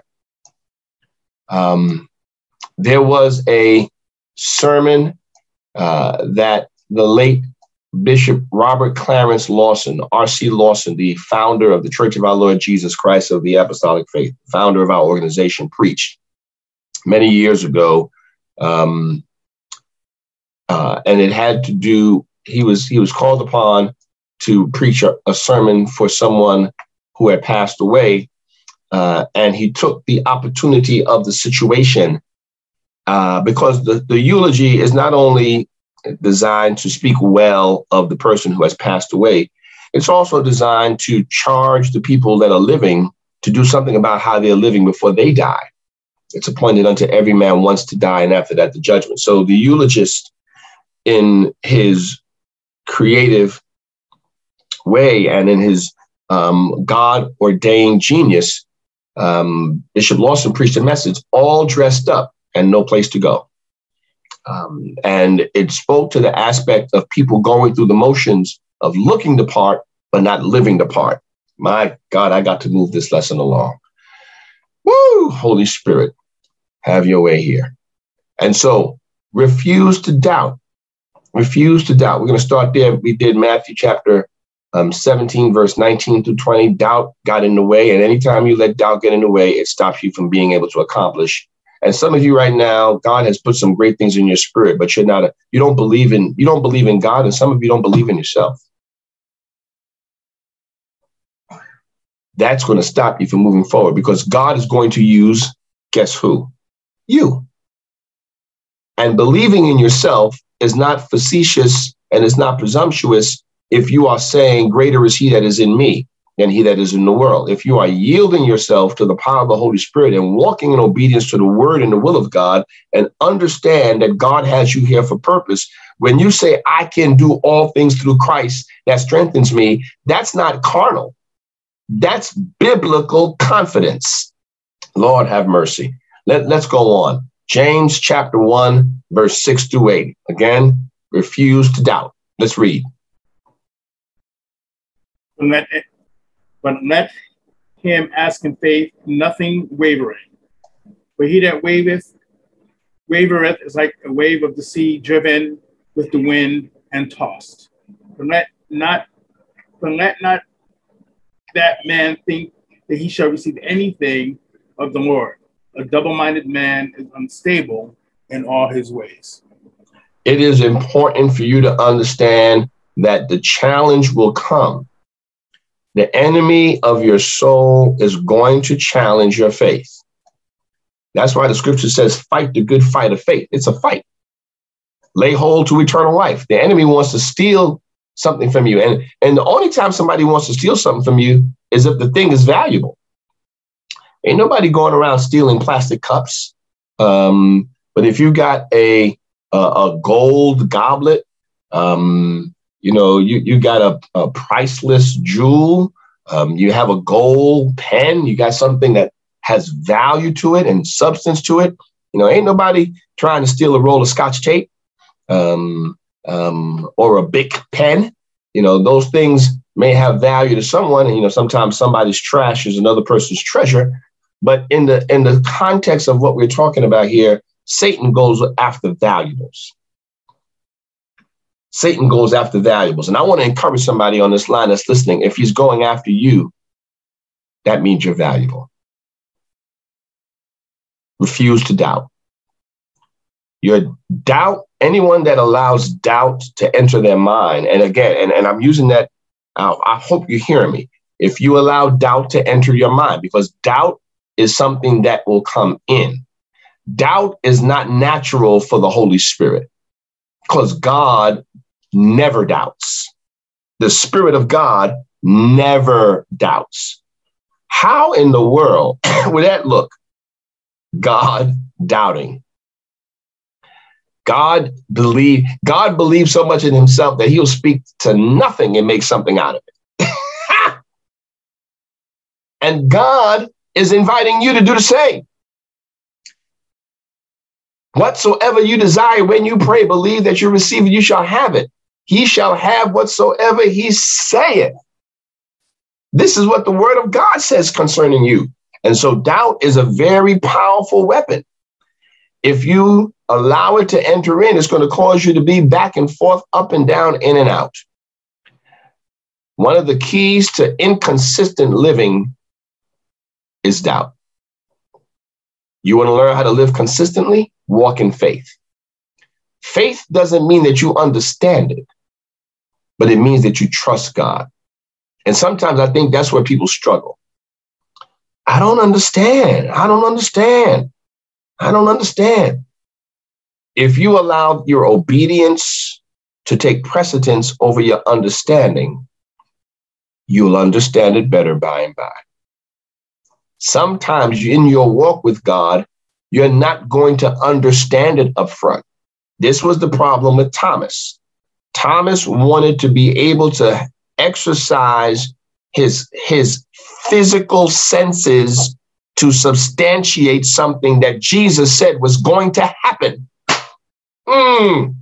Um, there was a sermon uh, that the late Bishop Robert Clarence Lawson, R C Lawson, the founder of the Church of Our Lord Jesus Christ of the Apostolic Faith, founder of our organization, preached many years ago. Um, uh, and it had to do, he was, he was called upon to preach a, a sermon for someone who had passed away. Uh, and he took the opportunity of the situation uh, because the, the eulogy is not only designed to speak well of the person who has passed away, it's also designed to charge the people that are living to do something about how they're living before they die. It's appointed unto every man once to die, and after that, the judgment. So the eulogist, in his creative way and in his um, God-ordained genius, um, Bishop Lawson preached a message, all dressed up and no place to go. Um, and it spoke to the aspect of people going through the motions of looking the part, but not living the part. My God, I got to move this lesson along. Woo! Holy Spirit, have your way here. And so refuse to doubt. Refuse to doubt. We're going to start there. We did Matthew chapter um, seventeen, verse nineteen through twenty. Doubt got in the way. And anytime you let doubt get in the way, it stops you from being able to accomplish. And some of you right now, God has put some great things in your spirit, but you're not, a, you don't believe in, you don't believe in God. And some of you don't believe in yourself. That's going to stop you from moving forward, because God is going to use, guess who? You. And believing in yourself is not facetious and is not presumptuous if you are saying greater is he that is in me. than he that is in the world. If you are yielding yourself to the power of the Holy Spirit and walking in obedience to the word and the will of God, and understand that God has you here for purpose, when you say, I can do all things through Christ that strengthens me, that's not carnal. That's biblical confidence. Lord have mercy. Let, let's go on. James chapter one, verse six through eight. Again, refuse to doubt. Let's read. But let, but let him ask in faith, nothing wavering. For he that waveth, wavereth is like a wave of the sea driven with the wind and tossed. But let not, but let not that man think that he shall receive anything of the Lord. A double-minded man is unstable in all his ways. It is important for you to understand that the challenge will come. The enemy of your soul is going to challenge your faith. That's why the scripture says, fight the good fight of faith. It's a fight. Lay hold to eternal life. The enemy wants to steal something from you. And, and the only time somebody wants to steal something from you is if the thing is valuable. Ain't nobody going around stealing plastic cups. Um, but if you got a, a, a gold goblet, um, you know, you, you got a, a priceless jewel, um, you have a gold pen, you got something that has value to it and substance to it. You know, ain't nobody trying to steal a roll of Scotch tape um, um, or a Bic pen. You know, those things may have value to someone. And, you know, sometimes somebody's trash is another person's treasure. But in the in the context of what we're talking about here, Satan goes after valuables. Satan goes after valuables. And I want to encourage somebody on this line that's listening. If he's going after you, that means you're valuable. Refuse to doubt. Your doubt, anyone that allows doubt to enter their mind, and again, and, and I'm using that, uh, I hope you're hearing me. If you allow doubt to enter your mind, because doubt is something that will come in. Doubt is not natural for the Holy Spirit, because God never doubts. The Spirit of God never doubts. How in the world would that look? God doubting. God believe, God believes so much in himself that he'll speak to nothing and make something out of it. And God is inviting you to do the same. Whatsoever you desire when you pray, believe that you receive it, you shall have it. He shall have whatsoever he saith. This is what the word of God says concerning you. And so doubt is a very powerful weapon. If you allow it to enter in, it's going to cause you to be back and forth, up and down, in and out. One of the keys to inconsistent living is doubt. You want to learn how to live consistently? Walk in faith. Faith doesn't mean that you understand it, but it means that you trust God. And sometimes I think that's where people struggle. I don't understand. I don't understand. I don't understand. If you allow your obedience to take precedence over your understanding, you'll understand it better by and by. Sometimes in your walk with God, you're not going to understand it up front. This was the problem with Thomas. Thomas wanted to be able to exercise his, his physical senses to substantiate something that Jesus said was going to happen. Mm.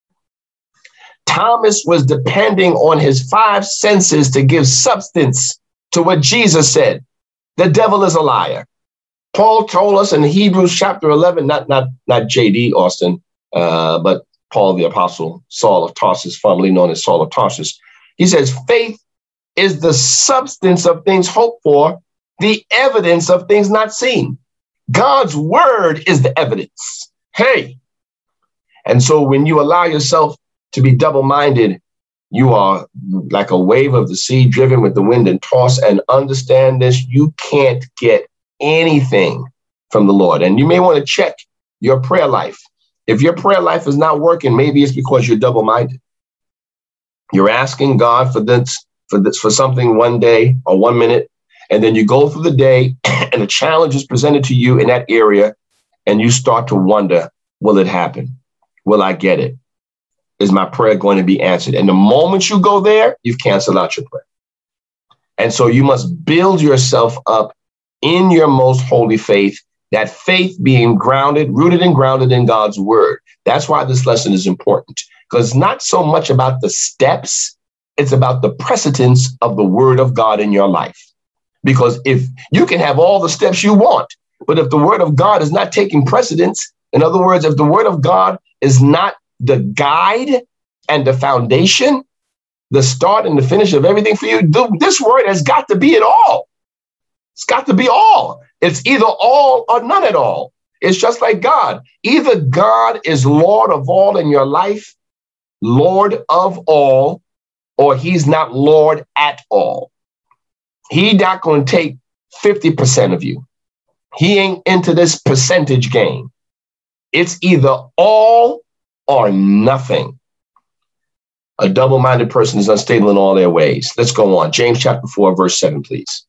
Thomas was depending on his five senses to give substance to what Jesus said. The devil is a liar. Paul told us in Hebrews chapter eleven, not, not, not J D Austin, uh, but Paul the apostle, Saul of Tarsus, formerly known as Saul of Tarsus. He says, faith is the substance of things hoped for, the evidence of things not seen. God's word is the evidence. Hey. And so when you allow yourself to be double-minded, you are like a wave of the sea driven with the wind and tossed. And understand this, you can't get anything from the Lord. And you may want to check your prayer life. If your prayer life is not working, maybe it's because you're double-minded. You're asking God for this for this, for something one day or one minute, and then you go through the day and a challenge is presented to you in that area, and you start to wonder, will it happen? Will I get it? Is my prayer going to be answered? And the moment you go there, you've canceled out your prayer. And so you must build yourself up in your most holy faith, that faith being grounded, rooted and grounded in God's word. That's why this lesson is important, because it's not so much about the steps, it's about the precedence of the word of God in your life. Because if you can have all the steps you want, but if the word of God is not taking precedence, in other words, if the word of God is not the guide and the foundation, the start and the finish of everything for you, this word has got to be it all. It's got to be all. It's either all or none at all. It's just like God. Either God is Lord of all in your life, Lord of all, or he's not Lord at all. He's not going to take fifty percent of you. He ain't into this percentage game. It's either all or nothing. A double-minded person is unstable in all their ways. Let's go on. James chapter four, verse seven, please.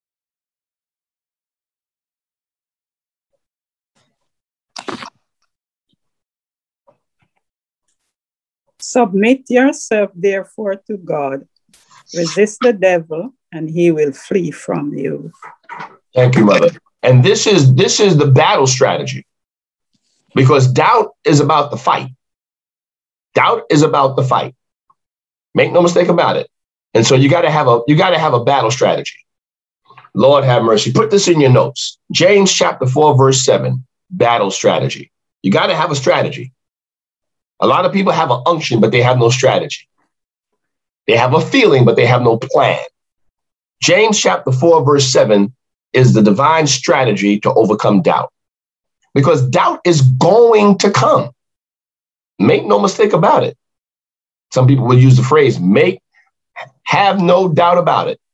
Submit yourself, therefore, to God. Resist the devil, and he will flee from you. Thank you, Mother. And this is this is the battle strategy, because doubt is about the fight. Doubt is about the fight. Make no mistake about it. And so you got to have a you got to have a battle strategy. Lord have mercy. Put this in your notes. James chapter four, verse seven, battle strategy. You got to have a strategy. A lot of people have an unction, but they have no strategy. They have a feeling, but they have no plan. James chapter four, verse seven is the divine strategy to overcome doubt, because doubt is going to come. Make no mistake about it. Some people would use the phrase, make, have no doubt about it.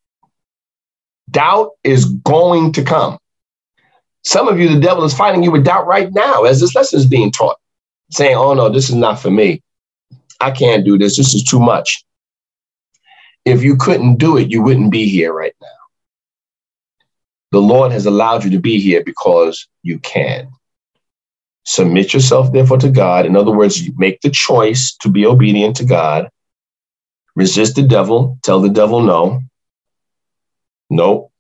Doubt is going to come. Some of you, the devil is fighting you with doubt right now as this lesson is being taught, saying, oh no, this is not for me. I can't do this. This is too much. If you couldn't do it, you wouldn't be here right now. The Lord has allowed you to be here because you can. Submit yourself, therefore, to God. In other words, you make the choice to be obedient to God. Resist the devil. Tell the devil no. No.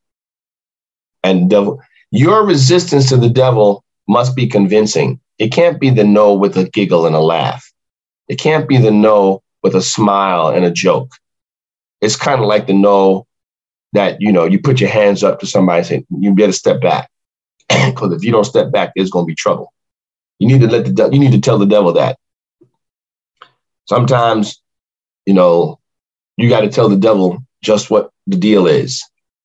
And devil, your resistance to the devil must be convincing. It can't be the no with a giggle and a laugh. It can't be the no with a smile and a joke. It's kind of like the no that, you know, you put your hands up to somebody and say, you better step back. Because if you don't step back, there's going to be trouble. You need to let the de- you need to tell the devil that. Sometimes, you know, you got to tell the devil just what the deal is.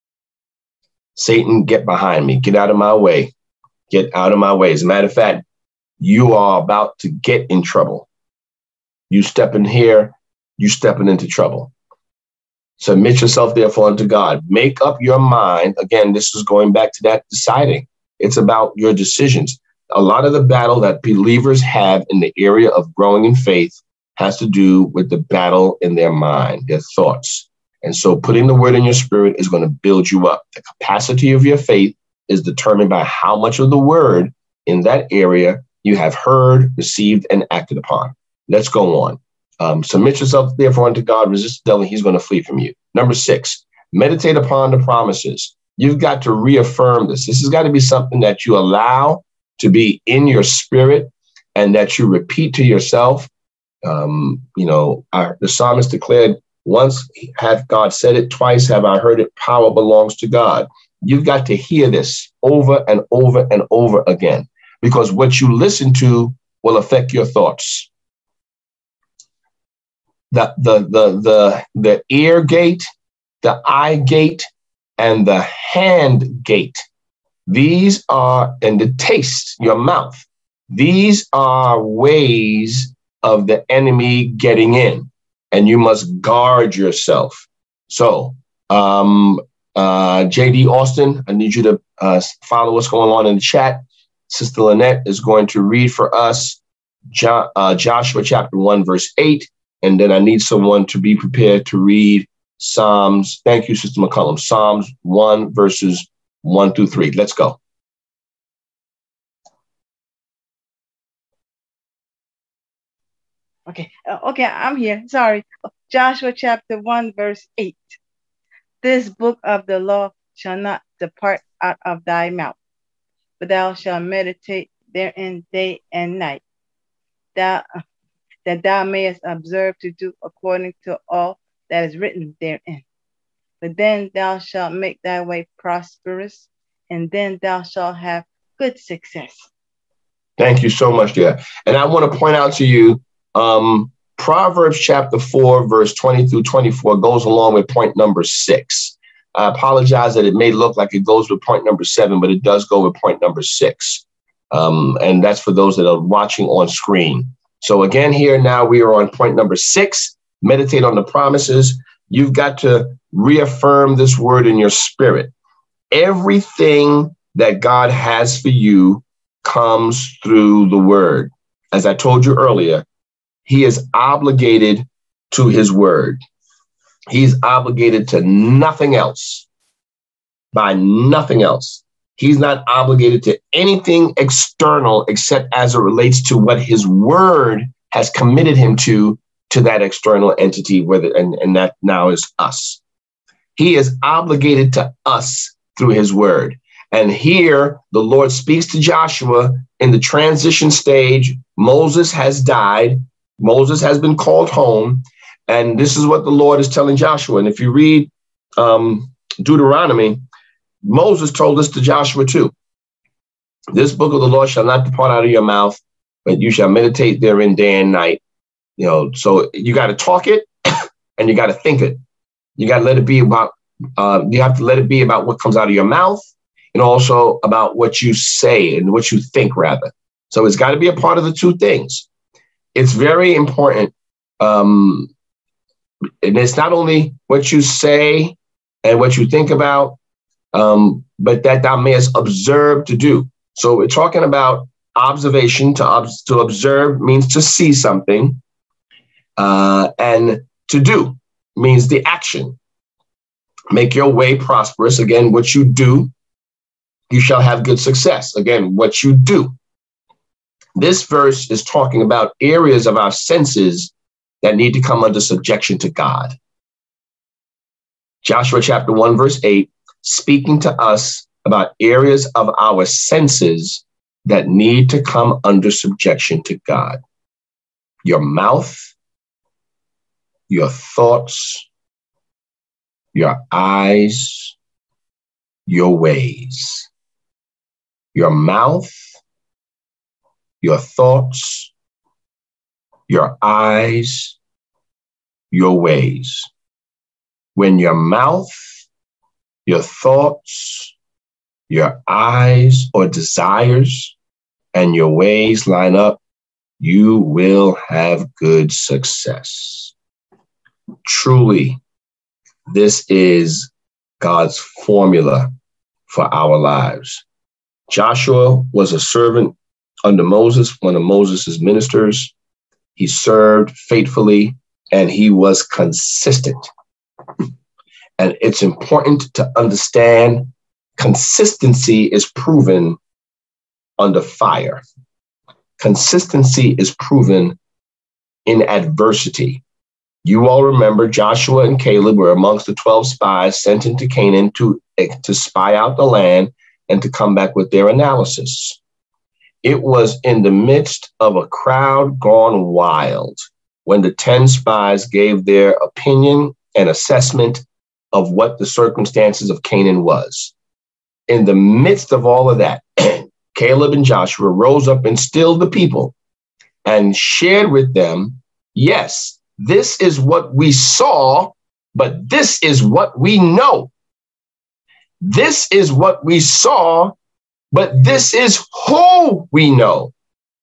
Satan, get behind me. Get out of my way. Get out of my way. As a matter of fact, you are about to get in trouble. You stepping here, you stepping into trouble. Submit yourself, therefore, unto God. Make up your mind. Again, this is going back to that deciding. It's about your decisions. A lot of the battle that believers have in the area of growing in faith has to do with the battle in their mind, their thoughts. And so putting the word in your spirit is going to build you up. The capacity of your faith is determined by how much of the word in that area you have heard, received, and acted upon. Let's go on. Um, submit yourself, therefore, unto God. Resist the devil. He's going to flee from you. Number six, meditate upon the promises. You've got to reaffirm this. This has got to be something that you allow to be in your spirit and that you repeat to yourself. Um, you know, our, the psalmist declared, once hath God said it, twice have I heard it, power belongs to God. You've got to hear this over and over and over again, because what you listen to will affect your thoughts. The, the, the, the, the ear gate, the eye gate, and the hand gate. These are, and the taste, your mouth. These are ways of the enemy getting in, and you must guard yourself. So, um, uh, J D Austin, I need you to uh, follow what's going on in the chat. Sister Lynette is going to read for us jo- uh, Joshua chapter one, verse eight. And then I need someone to be prepared to read Psalms, thank you, Sister McCollum, Psalms one, verses one through three. Let's go. Okay, uh, okay, I'm here. Sorry. Joshua chapter one, verse eight. This book of the law shall not depart out of thy mouth, but thou shalt meditate therein day and night, thou, that thou mayest observe to do according to all that is written therein. But then thou shalt make thy way prosperous, and then thou shalt have good success. Thank you so much, dear. And I want to point out to you, um, Proverbs chapter four, verse twenty through twenty-four goes along with point number six. I apologize that it may look like it goes with point number seven, but it does go with point number six. Um, and that's for those that are watching on screen. So again, here now we are on point number six, meditate on the promises. You've got to reaffirm this word in your spirit. Everything that God has for you comes through the word. As I told you earlier, he is obligated to his word. He's obligated to nothing else, by nothing else. He's not obligated to anything external except as it relates to what his word has committed him to, to that external entity, whether and, and that now is us. He is obligated to us through his word. And here the Lord speaks to Joshua in the transition stage. Moses has died. Moses has been called home. And this is what the Lord is telling Joshua. And if you read um, Deuteronomy, Moses told this to Joshua too. This book of the law shall not depart out of your mouth, but you shall meditate therein day and night. You know, so you got to talk it and you got to think it. You got to let it be about, uh, you have to let it be about what comes out of your mouth and also about what you say and what you think, rather. So it's got to be a part of the two things. It's very important. Um, and it's not only what you say and what you think about, um, but that thou mayest observe to do. So we're talking about observation. To, ob- to observe means to see something, uh, and to do means the action. Make your way prosperous. Again, what you do, you shall have good success. Again, what you do. This verse is talking about areas of our senses that need to come under subjection to God. Joshua chapter one, verse eight, speaking to us about areas of our senses that need to come under subjection to God. Your mouth, your thoughts, your eyes, your ways. Your mouth, your thoughts, your eyes, your ways. When your mouth, your thoughts, your eyes or desires, and your ways line up, you will have good success. Truly, this is God's formula for our lives. Joshua was a servant under Moses, one of Moses' ministers. He served faithfully and he was consistent. And it's important to understand consistency is proven under fire. Consistency is proven in adversity. You all remember Joshua and Caleb were amongst the twelve spies sent into Canaan to, to spy out the land and to come back with their analysis. It was in the midst of a crowd gone wild when the ten spies gave their opinion and assessment of what the circumstances of Canaan was. In the midst of all of that, Caleb and Joshua rose up and stilled the people and shared with them, yes, this is what we saw, but this is what we know. This is what we saw, but this is who we know.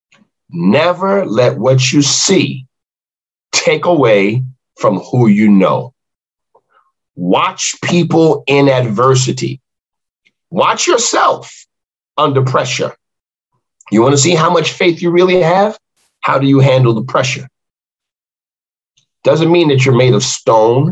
Never let what you see take away from who you know. Watch people in adversity. Watch yourself under pressure. You want to see how much faith you really have? How do you handle the pressure? Doesn't mean that you're made of stone.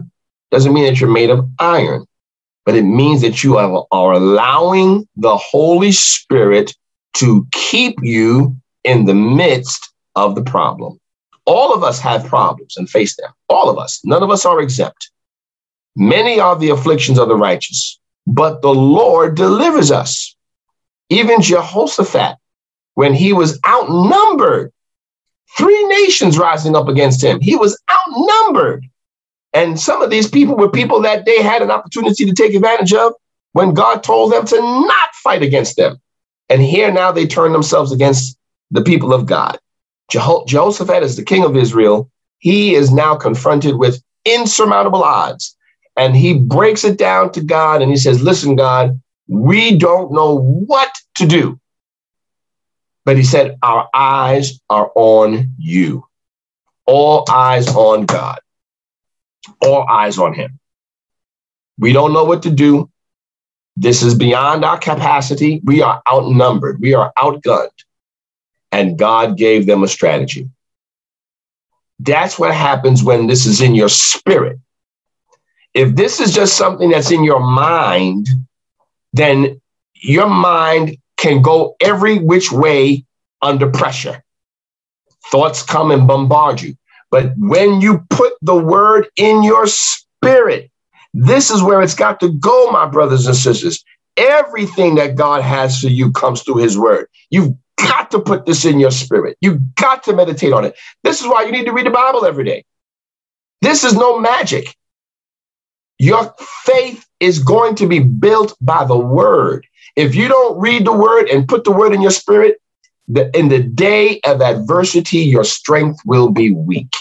Doesn't mean that you're made of iron, but it means that you are, are allowing the Holy Spirit to keep you in the midst of the problem. All of us have problems and face them. All of us. None of us are exempt. Many are the afflictions of the righteous, but the Lord delivers us. Even Jehoshaphat, when he was outnumbered, three nations rising up against him, he was outnumbered. And some of these people were people that they had an opportunity to take advantage of when God told them to not fight against them. And here now they turn themselves against the people of God. Jeho- Jehoshaphat is the king of Israel. He is now confronted with insurmountable odds. And he breaks it down to God and he says, listen, God, we don't know what to do. But he said, our eyes are on you. All eyes on God. All eyes on him. We don't know what to do. This is beyond our capacity. We are outnumbered. We are outgunned. And God gave them a strategy. That's what happens when this is in your spirit. If this is just something that's in your mind, then your mind can go every which way under pressure. Thoughts come and bombard you. But when you put the word in your spirit, this is where it's got to go, my brothers and sisters. Everything that God has for you comes through his word. You've got to put this in your spirit. You've got to meditate on it. This is why you need to read the Bible every day. This is no magic. Your faith is going to be built by the word. If you don't read the word and put the word in your spirit, the, in the day of adversity, your strength will be weak.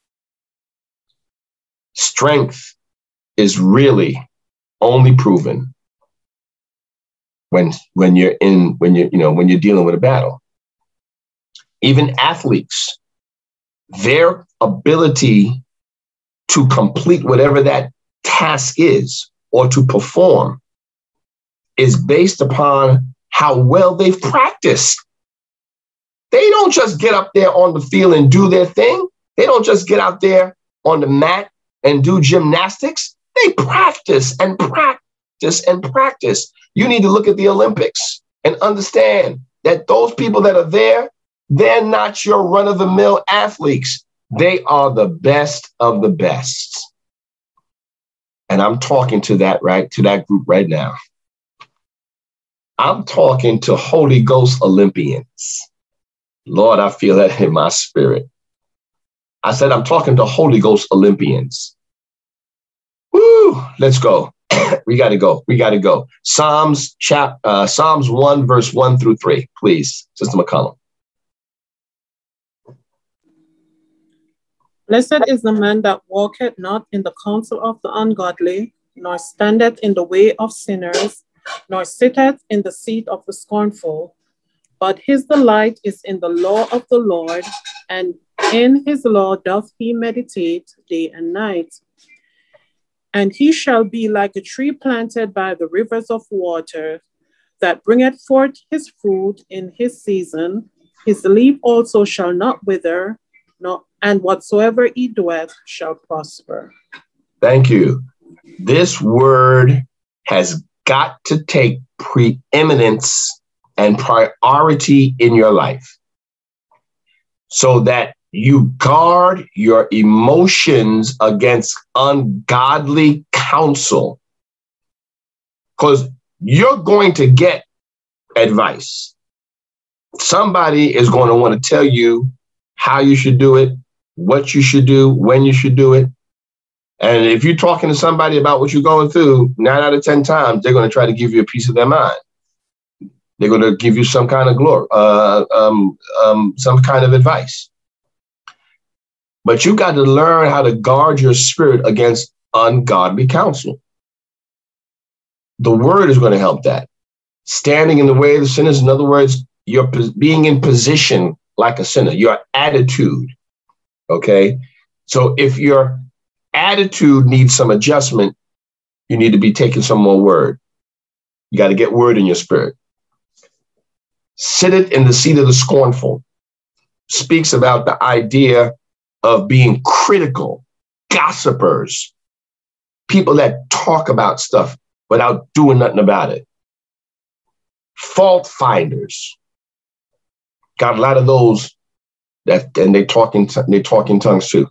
Strength is really only proven when, when you're in, when you're, you know, when you're dealing with a battle. Even athletes, their ability to complete whatever that task is or to perform is based upon how well they've practiced. They don't just get up there on the field and do their thing. They don't just get out there on the mat and do gymnastics. They practice and practice and practice. You need to look at the Olympics and understand that those people that are there, they're not your run-of-the-mill athletes. They are the best of the best. And I'm talking to that, right, to that group right now. I'm talking to Holy Ghost Olympians. Lord, I feel that in my spirit. I said, I'm talking to Holy Ghost Olympians. Woo, let's go. we got to go. We got to go. Psalms chap, uh, Psalms one, verse one through three, please, Sister McCollum. Blessed is the man that walketh not in the counsel of the ungodly, nor standeth in the way of sinners, nor sitteth in the seat of the scornful. But his delight is in the law of the Lord, and in his law doth he meditate day and night. And he shall be like a tree planted by the rivers of water, that bringeth forth his fruit in his season. His leaf also shall not wither, nor, and whatsoever he doeth shall prosper. Thank you. This word has got to take preeminence and priority in your life so that you guard your emotions against ungodly counsel, because you're going to get advice. Somebody is going to want to tell you how you should do it, what you should do, when you should do it. And if you're talking to somebody about what you're going through, nine out of ten times, they're going to try to give you a piece of their mind. They're going to give you some kind of glory, uh, um, um, some kind of advice. But you got to learn how to guard your spirit against ungodly counsel. The word is going to help that. Standing in the way of the sinners, in other words, you're being in position like a sinner, your attitude. Okay. So if your attitude needs some adjustment, you need to be taking some more word. You got to get word in your spirit. Sit it in the seat of the scornful speaks about the idea of being critical, gossipers, people that talk about stuff without doing nothing about it. Fault finders. Got a lot of those that, and they talk in, they talk in tongues too.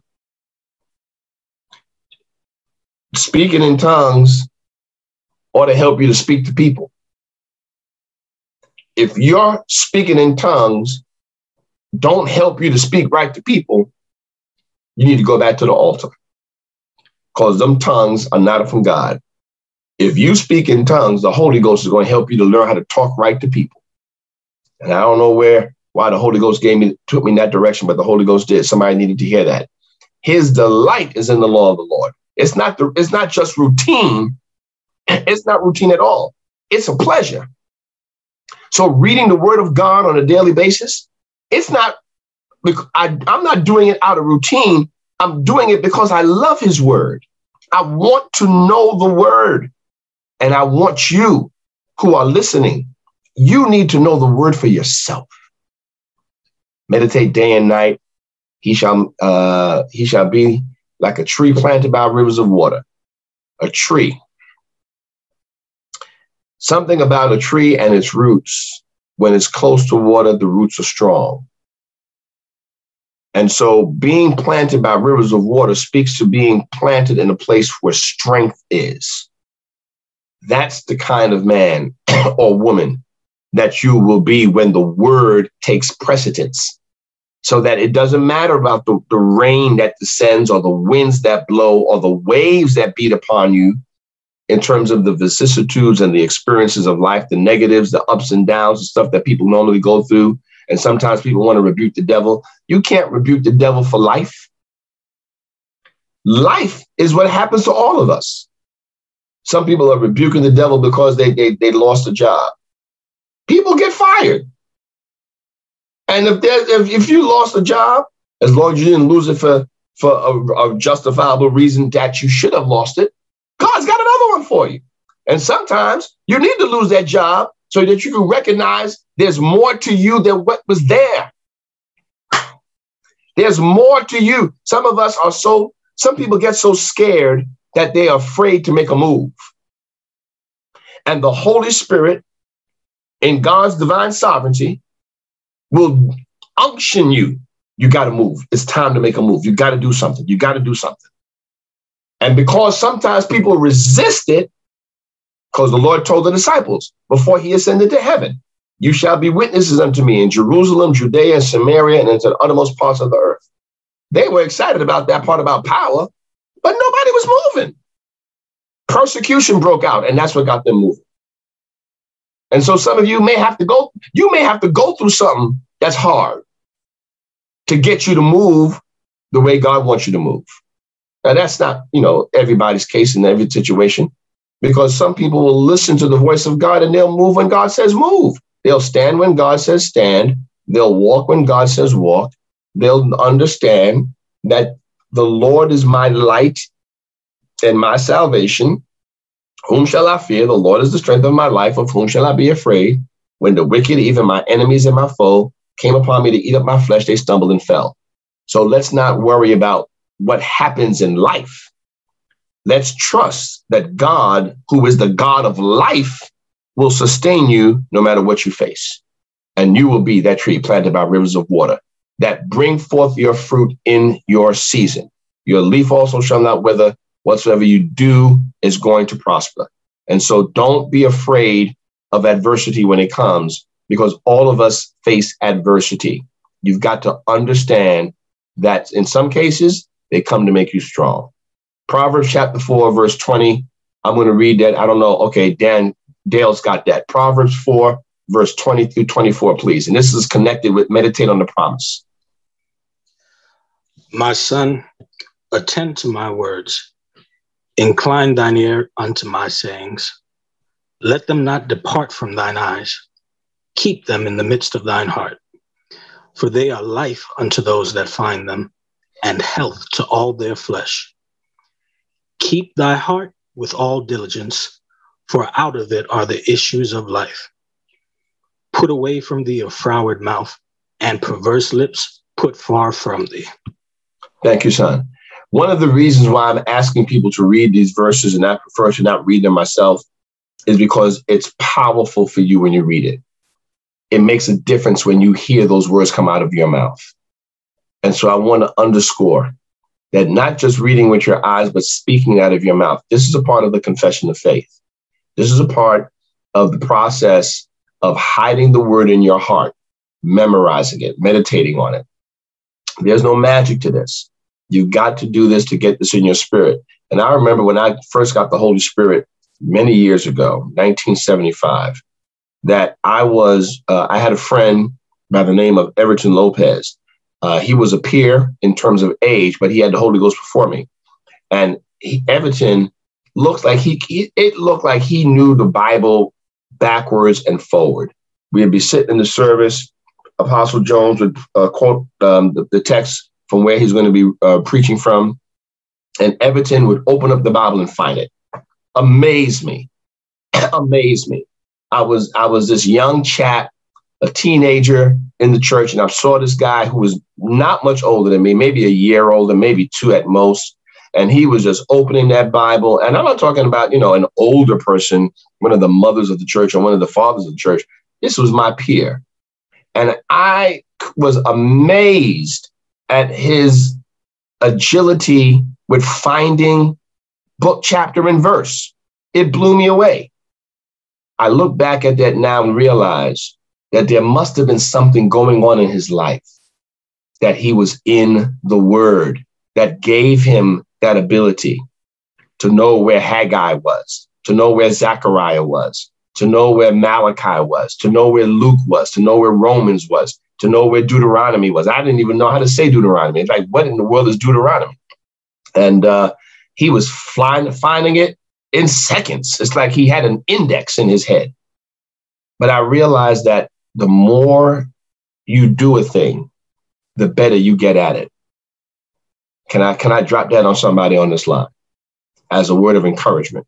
Speaking in tongues ought to help you to speak to people. If you're speaking in tongues don't help you to speak right to people, you need to go back to the altar, because them tongues are not from God. If you speak in tongues, the Holy Ghost is going to help you to learn how to talk right to people. And I don't know where, why the Holy Ghost gave me, took me in that direction, but the Holy Ghost did. Somebody needed to hear that. His delight is in the law of the Lord. It's not the, it's not just routine. It's not routine at all. It's a pleasure. So reading the word of God on a daily basis, it's not, I, I'm not doing it out of routine. I'm doing it because I love his word. I want to know the word. And I want you who are listening, you need to know the word for yourself. Meditate day and night. He shall, uh, he shall be like a tree planted by rivers of water. A tree. Something about a tree and its roots. When it's close to water, the roots are strong. And so being planted by rivers of water speaks to being planted in a place where strength is. That's the kind of man or woman that you will be when the word takes precedence. So that it doesn't matter about the, the rain that descends or the winds that blow or the waves that beat upon you in terms of the vicissitudes and the experiences of life, the negatives, the ups and downs, the stuff that people normally go through. And sometimes people want to rebuke the devil. You can't rebuke the devil for life. Life is what happens to all of us. Some people are rebuking the devil because they, they, they lost a job. People get fired. And if, there's, if, if you lost a job, as long as you didn't lose it for, for a, a justifiable reason that you should have lost it, God's got another one for you. And sometimes you need to lose that job so that you can recognize there's more to you than what was there. There's more to you. Some of us are so, some people get so scared that they are afraid to make a move. And the Holy Spirit, in God's divine sovereignty, will unction you. You got to move. It's time to make a move. You got to do something. You got to do something. And because sometimes people resist it, because the Lord told the disciples before he ascended to heaven, you shall be witnesses unto me in Jerusalem, Judea, and Samaria, and into the uttermost parts of the earth. They were excited about that part about power, but nobody was moving. Persecution broke out, and that's what got them moving. And so some of you may have to go, you may have to go through something that's hard to get you to move the way God wants you to move. Now, that's not, you know, everybody's case in every situation, because some people will listen to the voice of God and they'll move when God says move. They'll stand when God says stand. They'll walk when God says walk. They'll understand that the Lord is my light and my salvation. Whom shall I fear? The Lord is the strength of my life. Of whom shall I be afraid? When the wicked, even my enemies and my foe, came upon me to eat up my flesh, they stumbled and fell. So let's not worry about what happens in life. Let's trust that God, who is the God of life, will sustain you no matter what you face. And you will be that tree planted by rivers of water that bring forth your fruit in your season. Your leaf also shall not wither. Whatsoever you do is going to prosper. And so don't be afraid of adversity when it comes, because all of us face adversity. You've got to understand that in some cases, they come to make you strong. Proverbs chapter four, verse twenty. I'm going to read that. I don't know. Okay, Dan, Dale's got that. Proverbs four, verse twenty through twenty-four, please. And this is connected with meditate on the promise. My son, attend to my words. Incline thine ear unto my sayings. Let them not depart from thine eyes. Keep them in the midst of thine heart. For they are life unto those that find them, and health to all their flesh. Keep thy heart with all diligence, for out of it are the issues of life. Put away from thee a froward mouth, and perverse lips put far from thee. Thank you, son. One of the reasons why I'm asking people to read these verses and I prefer to not read them myself is because it's powerful for you when you read it. It makes a difference when you hear those words come out of your mouth. And so I want to underscore that not just reading with your eyes, but speaking out of your mouth. This is a part of the confession of faith. This is a part of the process of hiding the word in your heart, memorizing it, meditating on it. There's no magic to this. You've got to do this to get this in your spirit. And I remember when I first got the Holy Spirit many years ago, nineteen seventy-five, that I was, uh, I had a friend by the name of Everton Lopez. Uh, he was a peer in terms of age, but he had the Holy Ghost before me. And he, Everton looked like he, he, it looked like he knew the Bible backwards and forward. We'd be sitting in the service. Apostle Jones would uh, quote um, the, the text from where he's going to be uh, preaching from. And Everton would open up the Bible and find it. Amaze me. Amaze me. I was, I was this young chap, a teenager in the church, and I saw this guy who was not much older than me, maybe a year older, maybe two at most. And he was just opening that Bible. And I'm not talking about, you know, an older person, one of the mothers of the church or one of the fathers of the church. This was my peer. And I was amazed at his agility with finding book, chapter, and verse. It blew me away. I look back at that now and realize that there must have been something going on in his life, that he was in the word, that gave him that ability to know where Haggai was, to know where Zechariah was, to know where Malachi was, to know where Luke was, to know where Romans was, to know where Deuteronomy was. I didn't even know how to say Deuteronomy. It's like, what in the world is Deuteronomy? And uh, he was flying, finding it in seconds. It's like he had an index in his head. But I realized that the more you do a thing, the better you get at it. Can I, can I drop that on somebody on this line as a word of encouragement?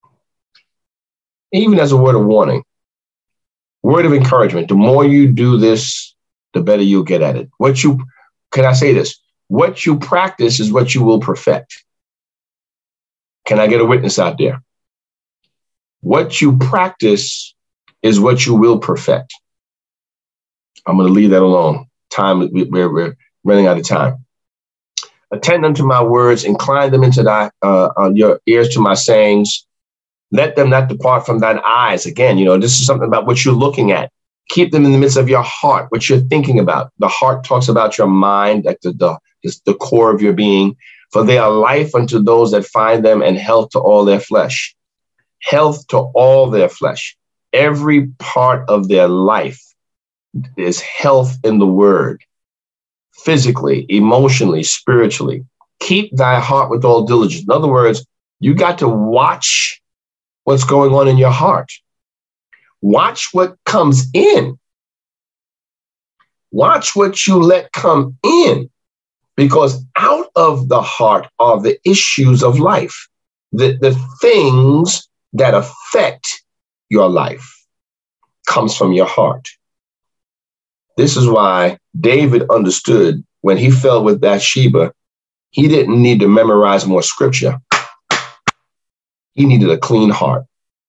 Even as a word of warning, word of encouragement. The more you do this, the better you'll get at it. What you, can I say this? What you practice is what you will perfect. Can I get a witness out there? What you practice is what you will perfect. I'm going to leave that alone. Time, we're, we're running out of time. Attend unto my words, incline them into thy uh, uh, your ears to my sayings. Let them not depart from thine eyes. Again, you know, this is something about what you're looking at. Keep them in the midst of your heart, what you're thinking about. The heart talks about your mind, like the, the, the core of your being. For they are life unto those that find them and health to all their flesh. Health to all their flesh. Every part of their life is health in the word. Physically, emotionally, spiritually. Keep thy heart with all diligence. In other words, you got to watch what's going on in your heart. Watch what comes in. Watch what you let come in, because out of the heart are the issues of life, the, the things that affect your life comes from your heart. This is why David understood when he fell with Bathsheba, he didn't need to memorize more scripture. He needed a clean heart.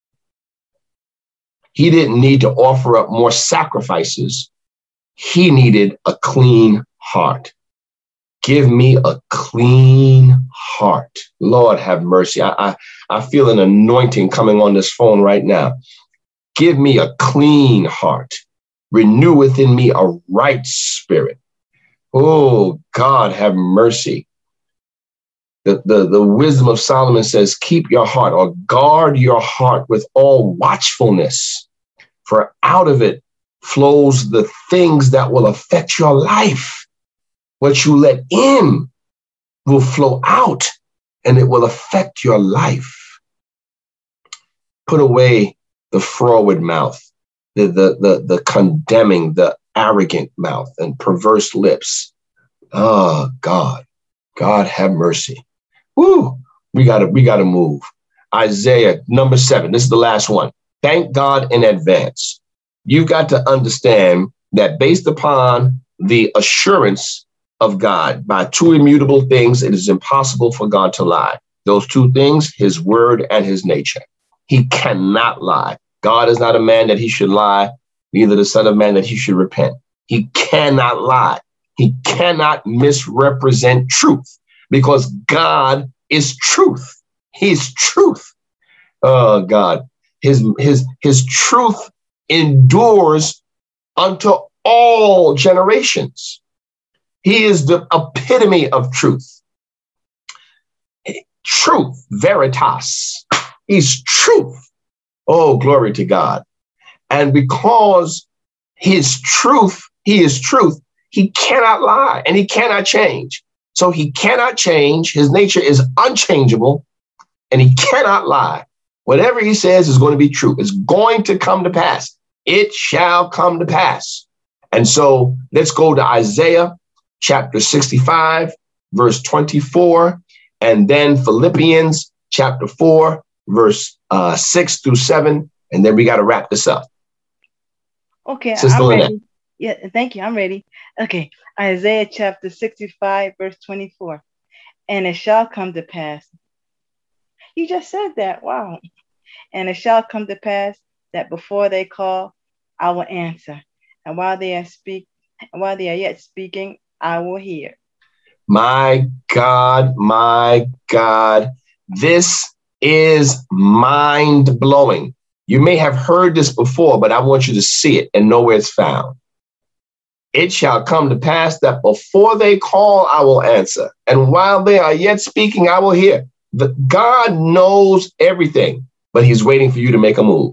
He didn't need to offer up more sacrifices. He needed a clean heart. Give me a clean heart. Lord, have mercy. I, I, I feel an anointing coming on this phone right now. Give me a clean heart. Renew within me a right spirit. Oh, God, have mercy. The, the, the wisdom of Solomon says, keep your heart or guard your heart with all watchfulness, for out of it flows the things that will affect your life. What you let in will flow out and it will affect your life. Put away the froward mouth, the, the, the, the condemning, the arrogant mouth and perverse lips. Oh, God, God have mercy. Woo, we gotta, we gotta move. Isaiah number seven, this is the last one. Thank God in advance. You've got to understand that based upon the assurance of God. By two immutable things, it is impossible for God to lie. Those two things, his word and his nature. He cannot lie. God is not a man that he should lie, neither the son of man that he should repent. He cannot lie. He cannot misrepresent truth because God is truth. He's truth. Oh, God. His, his, his truth endures unto all generations. He is the epitome of truth. Truth, veritas. He's truth. Oh, glory to God. And because his truth, he is truth, he cannot lie and he cannot change. So he cannot change. His nature is unchangeable and he cannot lie. Whatever he says is going to be true. It's going to come to pass. It shall come to pass. And so let's go to Isaiah chapter sixty-five, verse twenty-four, and then Philippians chapter four, verse uh, six through seven. And then we got to wrap this up. Okay, Sister I'm Lynette. ready. Yeah, thank you. I'm ready. Okay, Isaiah chapter sixty-five, verse twenty-four. And it shall come to pass. You just said that. Wow. And it shall come to pass that before they call, I will answer. And while they are speak, while they are yet speaking, I will hear. My God, my God, this is mind blowing. You may have heard this before, but I want you to see it and know where it's found. It shall come to pass that before they call, I will answer. And while they are yet speaking, I will hear. The, God knows everything, but he's waiting for you to make a move.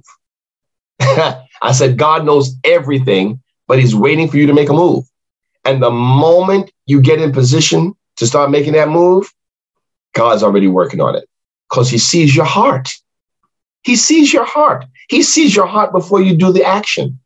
I said, God knows everything, but he's waiting for you to make a move. And the moment you get in position to start making that move, God's already working on it because he sees your heart. He sees your heart. He sees your heart before you do the action.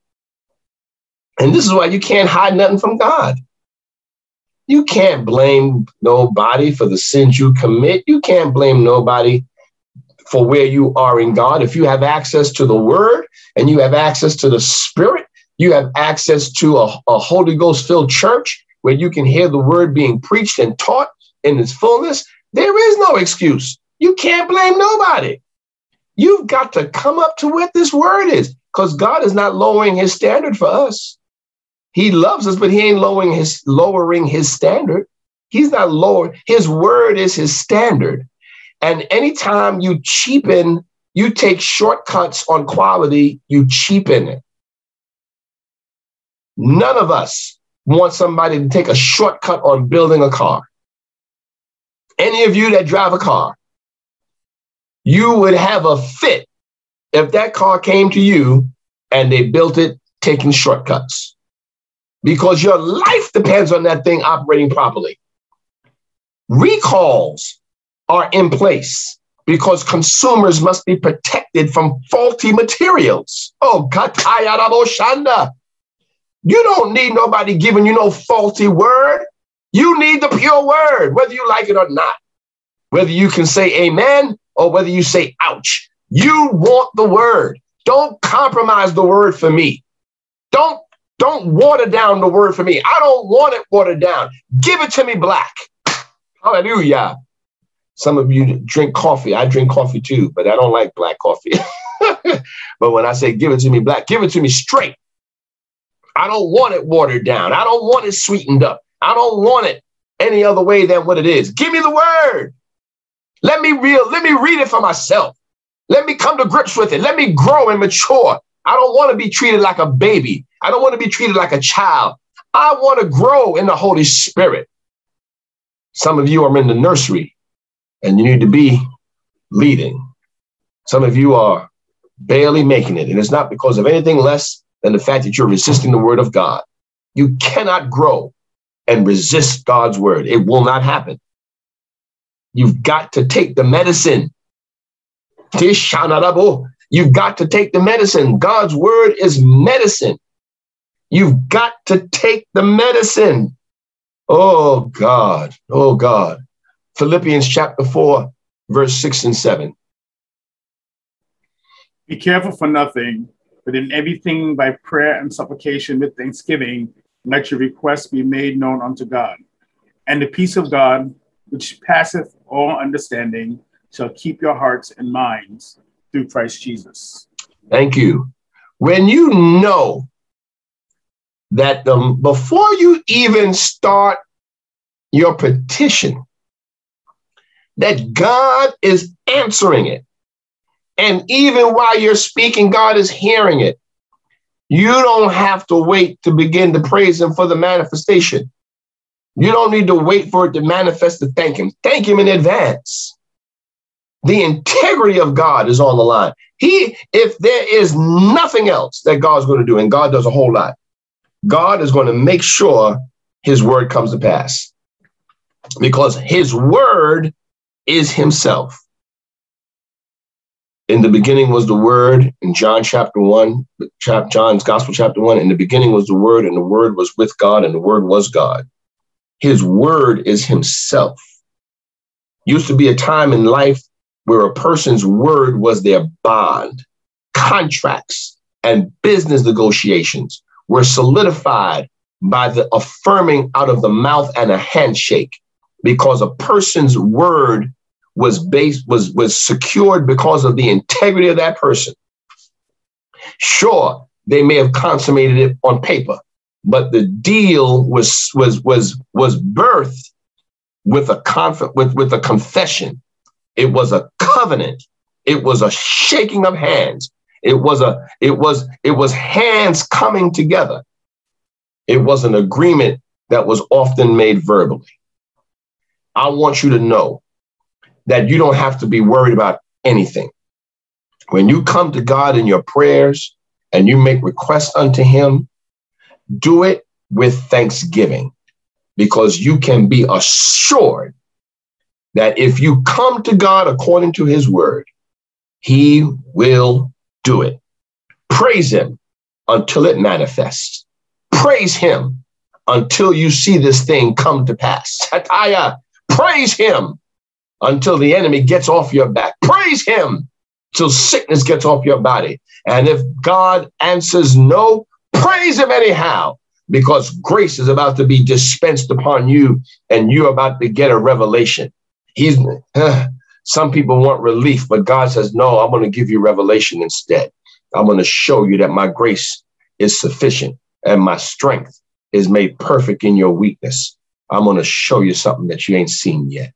And this is why you can't hide nothing from God. You can't blame nobody for the sins you commit. You can't blame nobody for where you are in God. If you have access to the word and you have access to the spirit, you have access to a, a Holy Ghost filled church where you can hear the word being preached and taught in its fullness. There is no excuse. You can't blame nobody. You've got to come up to what this word is because God is not lowering his standard for us. He loves us, but he ain't lowering his lowering his standard. He's not lowering. His word is his standard. And anytime you cheapen, you take shortcuts on quality, you cheapen it. None of us want somebody to take a shortcut on building a car. Any of you that drive a car, you would have a fit if that car came to you and they built it taking shortcuts. Because your life depends on that thing operating properly. Recalls are in place because consumers must be protected from faulty materials. Oh, Katayaraboshanda. You don't need nobody giving you no faulty word. You need the pure word, whether you like it or not. Whether you can say amen or whether you say ouch. You want the word. Don't compromise the word for me. Don't Don't water down the word for me. I don't want it watered down. Give it to me black. Hallelujah. Some of you drink coffee. I drink coffee too, but I don't like black coffee. But when I say give it to me black, give it to me straight. I don't want it watered down. I don't want it sweetened up. I don't want it any other way than what it is. Give me the word. Let me real, let me read it for myself. Let me come to grips with it. Let me grow and mature. I don't want to be treated like a baby. I don't want to be treated like a child. I want to grow in the Holy Spirit. Some of you are in the nursery and you need to be leading. Some of you are barely making it. And it's not because of anything less than the fact that you're resisting the word of God. You cannot grow and resist God's word. It will not happen. You've got to take the medicine. You've got to take the medicine. God's word is medicine. You've got to take the medicine. Oh, God. Oh, God. Philippians chapter four, verse six and seven. Be careful for nothing, but in everything by prayer and supplication with thanksgiving, let your requests be made known unto God. And the peace of God, which passeth all understanding, shall keep your hearts and minds through Christ Jesus. Thank you. When you know that the, before you even start your petition, that God is answering it. And even while you're speaking, God is hearing it. You don't have to wait to begin to praise him for the manifestation. You don't need to wait for it to manifest to thank him. Thank him in advance. The integrity of God is on the line. He, if there is nothing else that God's going to do, and God does a whole lot, God is going to make sure his word comes to pass, because his word is himself. In the beginning was the word, in John chapter one, John's gospel chapter one, in the beginning was the word, and the word was with God, and the word was God. His word is himself. Used to be a time in life where a person's word was their bond. Contracts and business negotiations were solidified by the affirming out of the mouth and a handshake, because a person's word was based, was, was secured because of the integrity of that person. Sure, they may have consummated it on paper, but the deal was, was, was, was birthed with a conf- with, with a confession. It was a covenant. It was a shaking of hands. It was a, it was, it was hands coming together. It was an agreement that was often made verbally. I want you to know that you don't have to be worried about anything. When you come to God in your prayers and you make requests unto him, do it with thanksgiving, because you can be assured that if you come to God according to his word, he will do it. Praise him until it manifests. Praise him until you see this thing come to pass. Sataya, praise him until the enemy gets off your back. Praise him till sickness gets off your body. And if God answers no, praise him anyhow, because grace is about to be dispensed upon you and you're about to get a revelation. He's uh, some people want relief, but God says, no, I'm going to give you revelation instead. I'm going to show you that my grace is sufficient and my strength is made perfect in your weakness. I'm going to show you something that you ain't seen yet.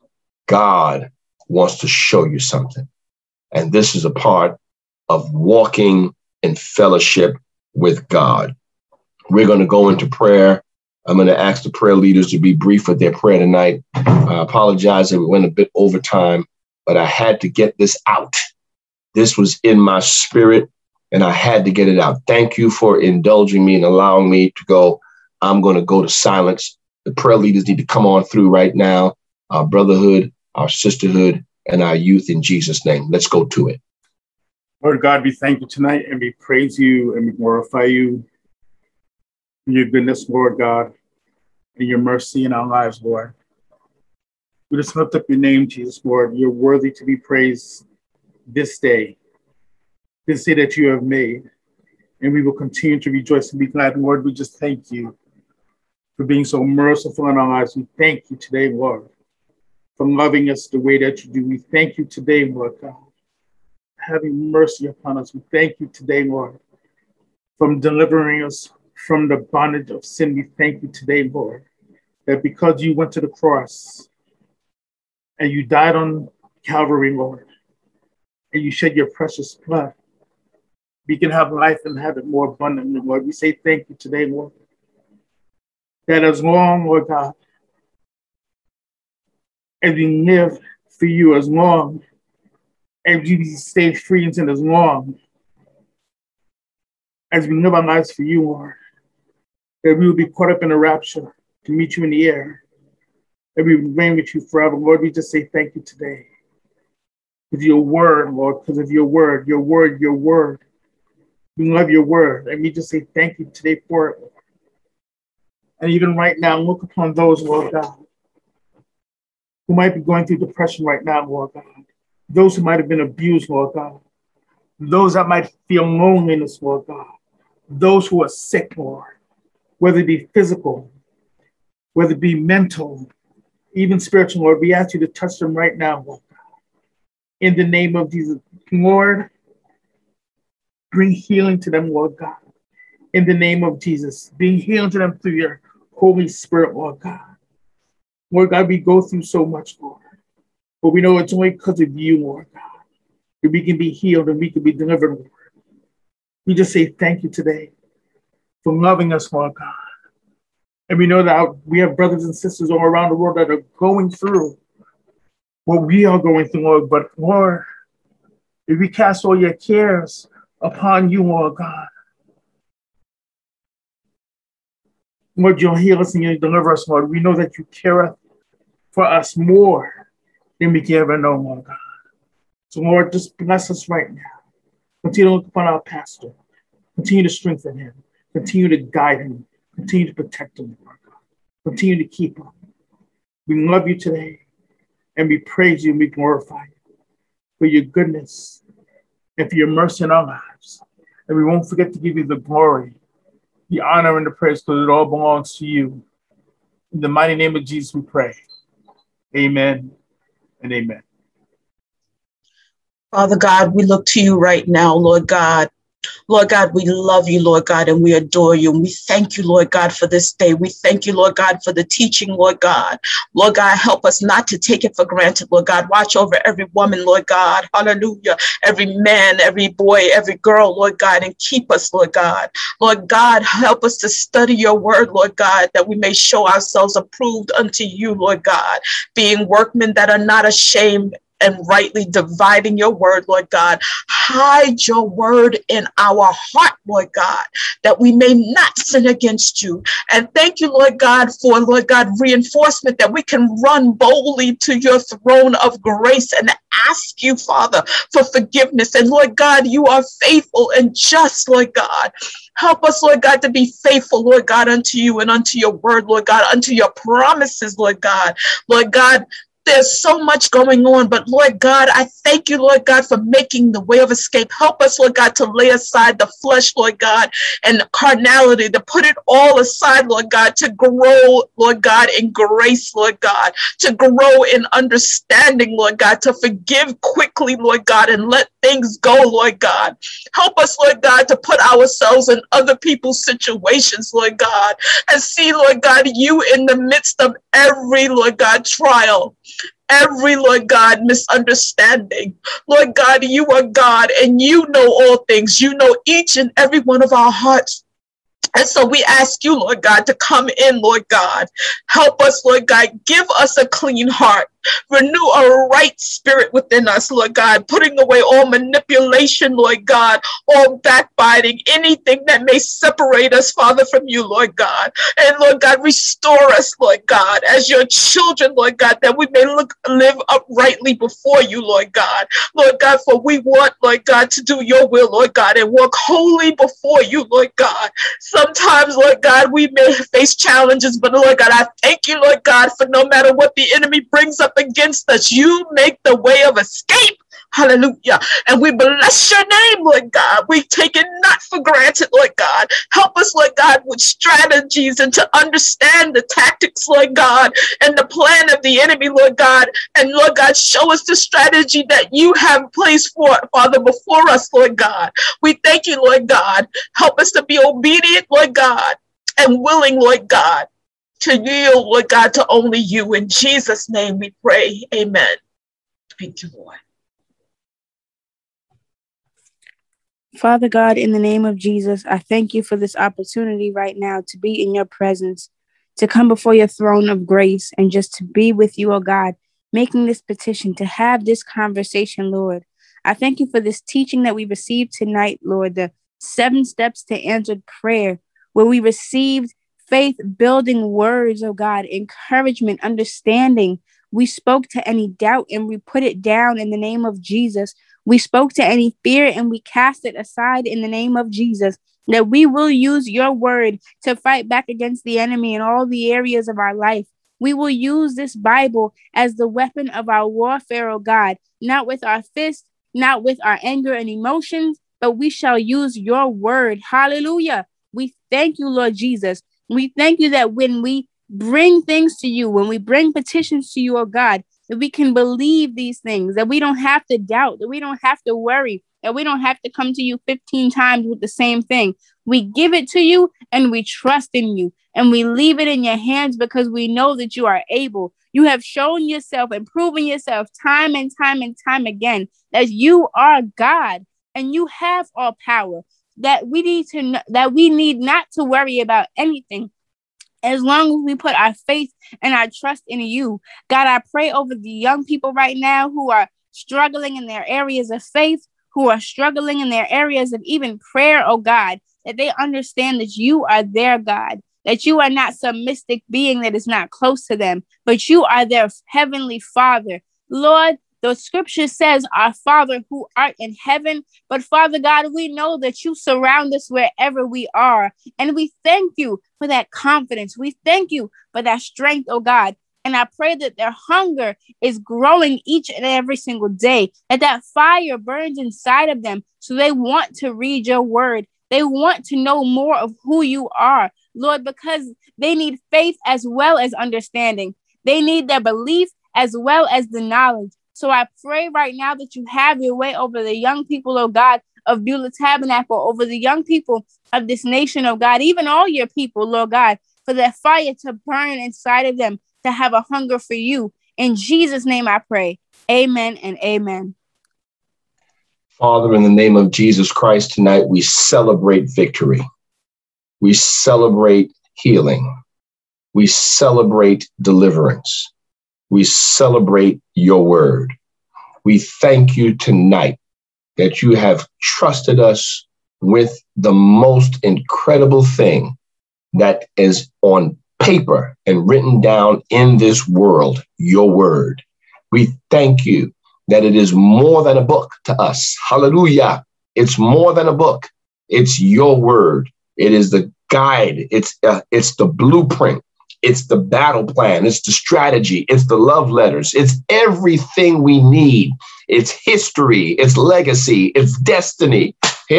God wants to show you something. And this is a part of walking in fellowship with God. We're going to go into prayer. I'm going to ask the prayer leaders to be brief with their prayer tonight. I apologize that we went a bit over time, but I had to get this out. This was in my spirit, and I had to get it out. Thank you for indulging me and allowing me to go. I'm going to go to silence. The prayer leaders need to come on through right now. Our brotherhood, our sisterhood, and our youth in Jesus' name. Let's go to it. Lord God, we thank you tonight, and we praise you and we glorify you for your goodness, Lord God, and your mercy in our lives, Lord. We just lift up your name, Jesus, Lord. You're worthy to be praised this day, this day that you have made, and we will continue to rejoice and be glad. Lord, we just thank you for being so merciful in our lives. We thank you today, Lord, for loving us the way that you do. We thank you today, Lord God, having mercy upon us. We thank you today, Lord, from delivering us from the bondage of sin. We thank you today, Lord, that because you went to the cross and you died on Calvary, Lord, and you shed your precious blood, we can have life and have it more abundantly, Lord. We say thank you today, Lord, that as long, Lord God, as we live for you, as long as we stay free in sin, as long as we live our lives for you, Lord, that we will be caught up in a rapture to meet you in the air, that we will reign with you forever. Lord, we just say thank you today with your word, Lord, because of your word, your word, your word. We love your word, and we just say thank you today for it, Lord. And even right now, look upon those, Lord God, who might be going through depression right now, Lord God. Those who might have been abused, Lord God. Those that might feel loneliness, Lord God. Those who are sick, Lord, whether it be physical, whether it be mental, even spiritual, Lord. We ask you to touch them right now, Lord God. In the name of Jesus, Lord, bring healing to them, Lord God. In the name of Jesus, bring healing to them through your Holy Spirit, Lord God. Lord God, we go through so much, Lord. But we know it's only because of you, Lord God, that we can be healed and we can be delivered, Lord. We just say thank you today for loving us, Lord God. And we know that we have brothers and sisters all around the world that are going through what we are going through, Lord. But Lord, if we cast all your cares upon you, Lord God, Lord, you'll heal us and you'll deliver us, Lord. We know that you care for us more than we can ever know, Lord God. So, Lord, just bless us right now. Continue to look upon our pastor. Continue to strengthen him. Continue to guide him. Continue to protect him, Lord God. Continue to keep him. We love you today, and we praise you and we glorify you for your goodness and for your mercy in our lives. And we won't forget to give you the glory, the honor, and the praise, because it all belongs to you. In the mighty name of Jesus, we pray. Amen and amen. Father God, we look to you right now, Lord God. Lord God, we love you, Lord God, and we adore you. And we thank you, Lord God, for this day. We thank you, Lord God, for the teaching, Lord God. Lord God, help us not to take it for granted, Lord God. Watch over every woman, Lord God. Hallelujah. Every man, every boy, every girl, Lord God, and keep us, Lord God. Lord God, help us to study your word, Lord God, that we may show ourselves approved unto you, Lord God, being workmen that are not ashamed and rightly dividing your word, Lord God. Hide your word in our heart, Lord God, that we may not sin against you. And thank you, Lord God, for, Lord God, reinforcement that we can run boldly to your throne of grace and ask you, Father, for forgiveness. And Lord God, you are faithful and just, Lord God. Help us, Lord God, to be faithful, Lord God, unto you and unto your word, Lord God, unto your promises, Lord God. Lord God, there's so much going on, but Lord God, I thank you, Lord God, for making the way of escape. Help us, Lord God, to lay aside the flesh, Lord God, and the carnality, to put it all aside, Lord God, to grow, Lord God, in grace, Lord God, to grow in understanding, Lord God, to forgive quickly, Lord God, and let things go, Lord God. Help us, Lord God, to put ourselves in other people's situations, Lord God, and see, Lord God, you in the midst of every, Lord God, trial. Every, Lord God, misunderstanding. Lord God, you are God and you know all things. You know each and every one of our hearts. And so we ask you, Lord God, to come in, Lord God. Help us, Lord God. Give us a clean heart. Renew a right spirit within us, Lord God, putting away all manipulation, Lord God, all backbiting, anything that may separate us, Father, from you, Lord God. And Lord God, restore us, Lord God, as your children, Lord God, that we may look, live uprightly before you, Lord God. Lord God, for we want, Lord God, to do your will, Lord God, and walk holy before you, Lord God. Sometimes, Lord God, we may face challenges, but Lord God, I thank you, Lord God, for no matter what the enemy brings up against us, you make the way of escape. Hallelujah. And we bless your name, Lord God. We take it not for granted, Lord God. Help us, Lord God, with strategies and to understand the tactics, Lord God, and the plan of the enemy, Lord God. And Lord God, show us the strategy that you have placed for, Father, before us, Lord God. We thank you, Lord God. Help us to be obedient, Lord God, and willing, Lord God, to yield, Lord God, to only you. In Jesus' name we pray. Amen. Thank you, Lord. Father God, in the name of Jesus, I thank you for this opportunity right now to be in your presence, to come before your throne of grace and just to be with you, oh God, making this petition, to have this conversation, Lord. I thank you for this teaching that we received tonight, Lord, the seven steps to answered prayer, where we received faith-building words, oh God, encouragement, understanding. We spoke to any doubt and we put it down in the name of Jesus. We spoke to any fear and we cast it aside in the name of Jesus. That we will use your word to fight back against the enemy in all the areas of our life. We will use this Bible as the weapon of our warfare, oh God, not with our fists, not with our anger and emotions, but we shall use your word. Hallelujah. We thank you, Lord Jesus. We thank you that when we bring things to you, when we bring petitions to you, oh God, that we can believe these things, that we don't have to doubt, that we don't have to worry, that we don't have to come to you fifteen times with the same thing. We give it to you and we trust in you and we leave it in your hands because we know that you are able. You have shown yourself and proven yourself time and time and time again that you are God and you have all power, that we need to know, that we need not to worry about anything. As long as we put our faith and our trust in you. God, I pray over the young people right now who are struggling in their areas of faith, who are struggling in their areas of even prayer, oh God, that they understand that you are their God, that you are not some mystic being that is not close to them, but you are their heavenly Father. Lord, the scripture says, our Father who art in heaven. But Father God, we know that you surround us wherever we are. And we thank you for that confidence. We thank you for that strength, oh God. And I pray that their hunger is growing each and every single day, that that fire burns inside of them. So they want to read your word. They want to know more of who you are, Lord, because they need faith as well as understanding. They need their belief as well as the knowledge. So I pray right now that you have your way over the young people, oh God, of Beulah Tabernacle, over the young people of this nation, oh God, even all your people, Lord God, for that fire to burn inside of them, to have a hunger for you. In Jesus' name I pray. Amen and amen. Father, in the name of Jesus Christ, tonight we celebrate victory. We celebrate healing. We celebrate deliverance. We celebrate your word. We thank you tonight that you have trusted us with the most incredible thing that is on paper and written down in this world, your word. We thank you that it is more than a book to us. Hallelujah. It's more than a book. It's your word. It is the guide. It's uh, it's the blueprint. It's the battle plan. It's the strategy. It's the love letters. It's everything we need. It's history. It's legacy. It's destiny.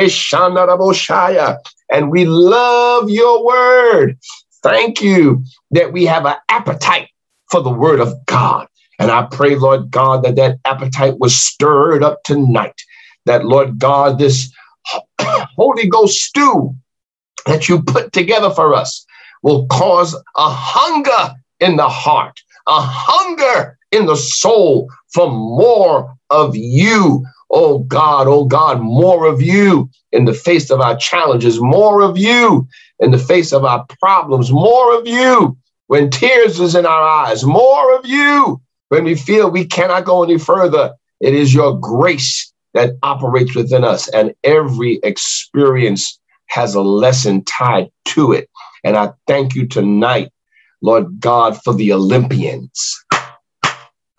And we love your word. Thank you that we have an appetite for the word of God. And I pray, Lord God, that that appetite was stirred up tonight. That, Lord God, this Holy Ghost stew that you put together for us will cause a hunger in the heart, a hunger in the soul for more of you. Oh God, oh God, more of you in the face of our challenges, more of you in the face of our problems, more of you when tears is in our eyes, more of you when we feel we cannot go any further. It is your grace that operates within us, and every experience has a lesson tied to it. And I thank you tonight, Lord God, for the Olympians. Thank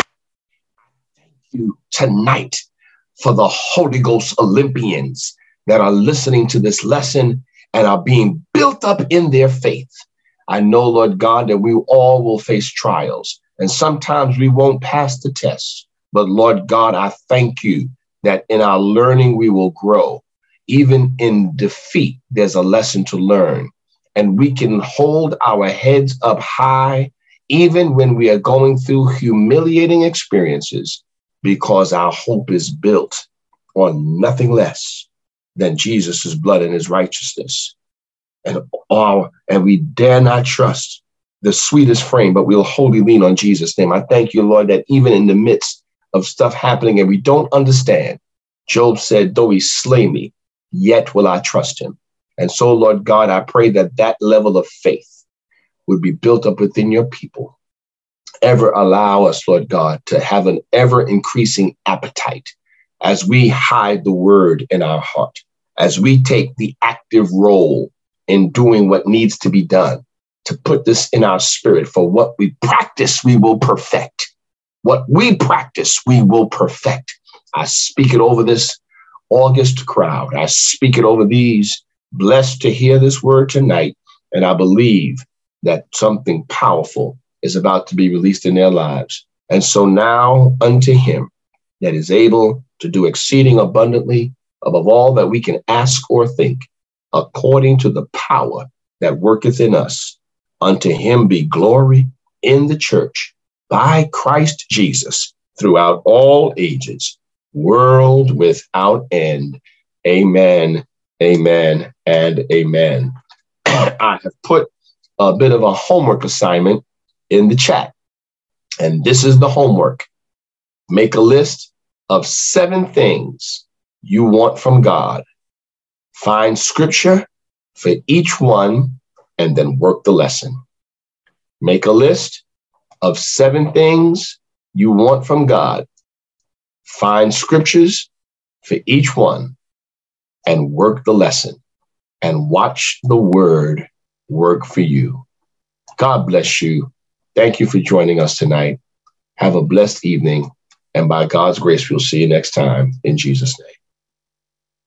you tonight for the Holy Ghost Olympians that are listening to this lesson and are being built up in their faith. I know, Lord God, that we all will face trials, and sometimes we won't pass the test. But Lord God, I thank you that in our learning we will grow. Even in defeat, there's a lesson to learn. And we can hold our heads up high, even when we are going through humiliating experiences, because our hope is built on nothing less than Jesus' blood and his righteousness. And, our, and we dare not trust the sweetest frame, but we'll wholly lean on Jesus' name. I thank you, Lord, that even in the midst of stuff happening and we don't understand, Job said, though he slay me, yet will I trust him. And so, Lord God, I pray that that level of faith would be built up within your people. Ever allow us, Lord God, to have an ever increasing appetite as we hide the word in our heart, as we take the active role in doing what needs to be done, to put this in our spirit. For what we practice, we will perfect. What we practice, we will perfect. I speak it over this August crowd. I speak it over these blessed to hear this word tonight. And I believe that something powerful is about to be released in their lives. And so now unto him that is able to do exceeding abundantly above all that we can ask or think, according to the power that worketh in us. Unto him be glory in the church by Christ Jesus throughout all ages, world without end. Amen, amen, and amen. I have put a bit of a homework assignment in the chat, and this is the homework. Make a list of seven things you want from God. Find scripture for each one, and then work the lesson. Make a list of seven things you want from God. Find scriptures for each one, and work the lesson, and watch the word work for you. God bless you. Thank you for joining us tonight. Have a blessed evening. And by God's grace, we'll see you next time in Jesus' name.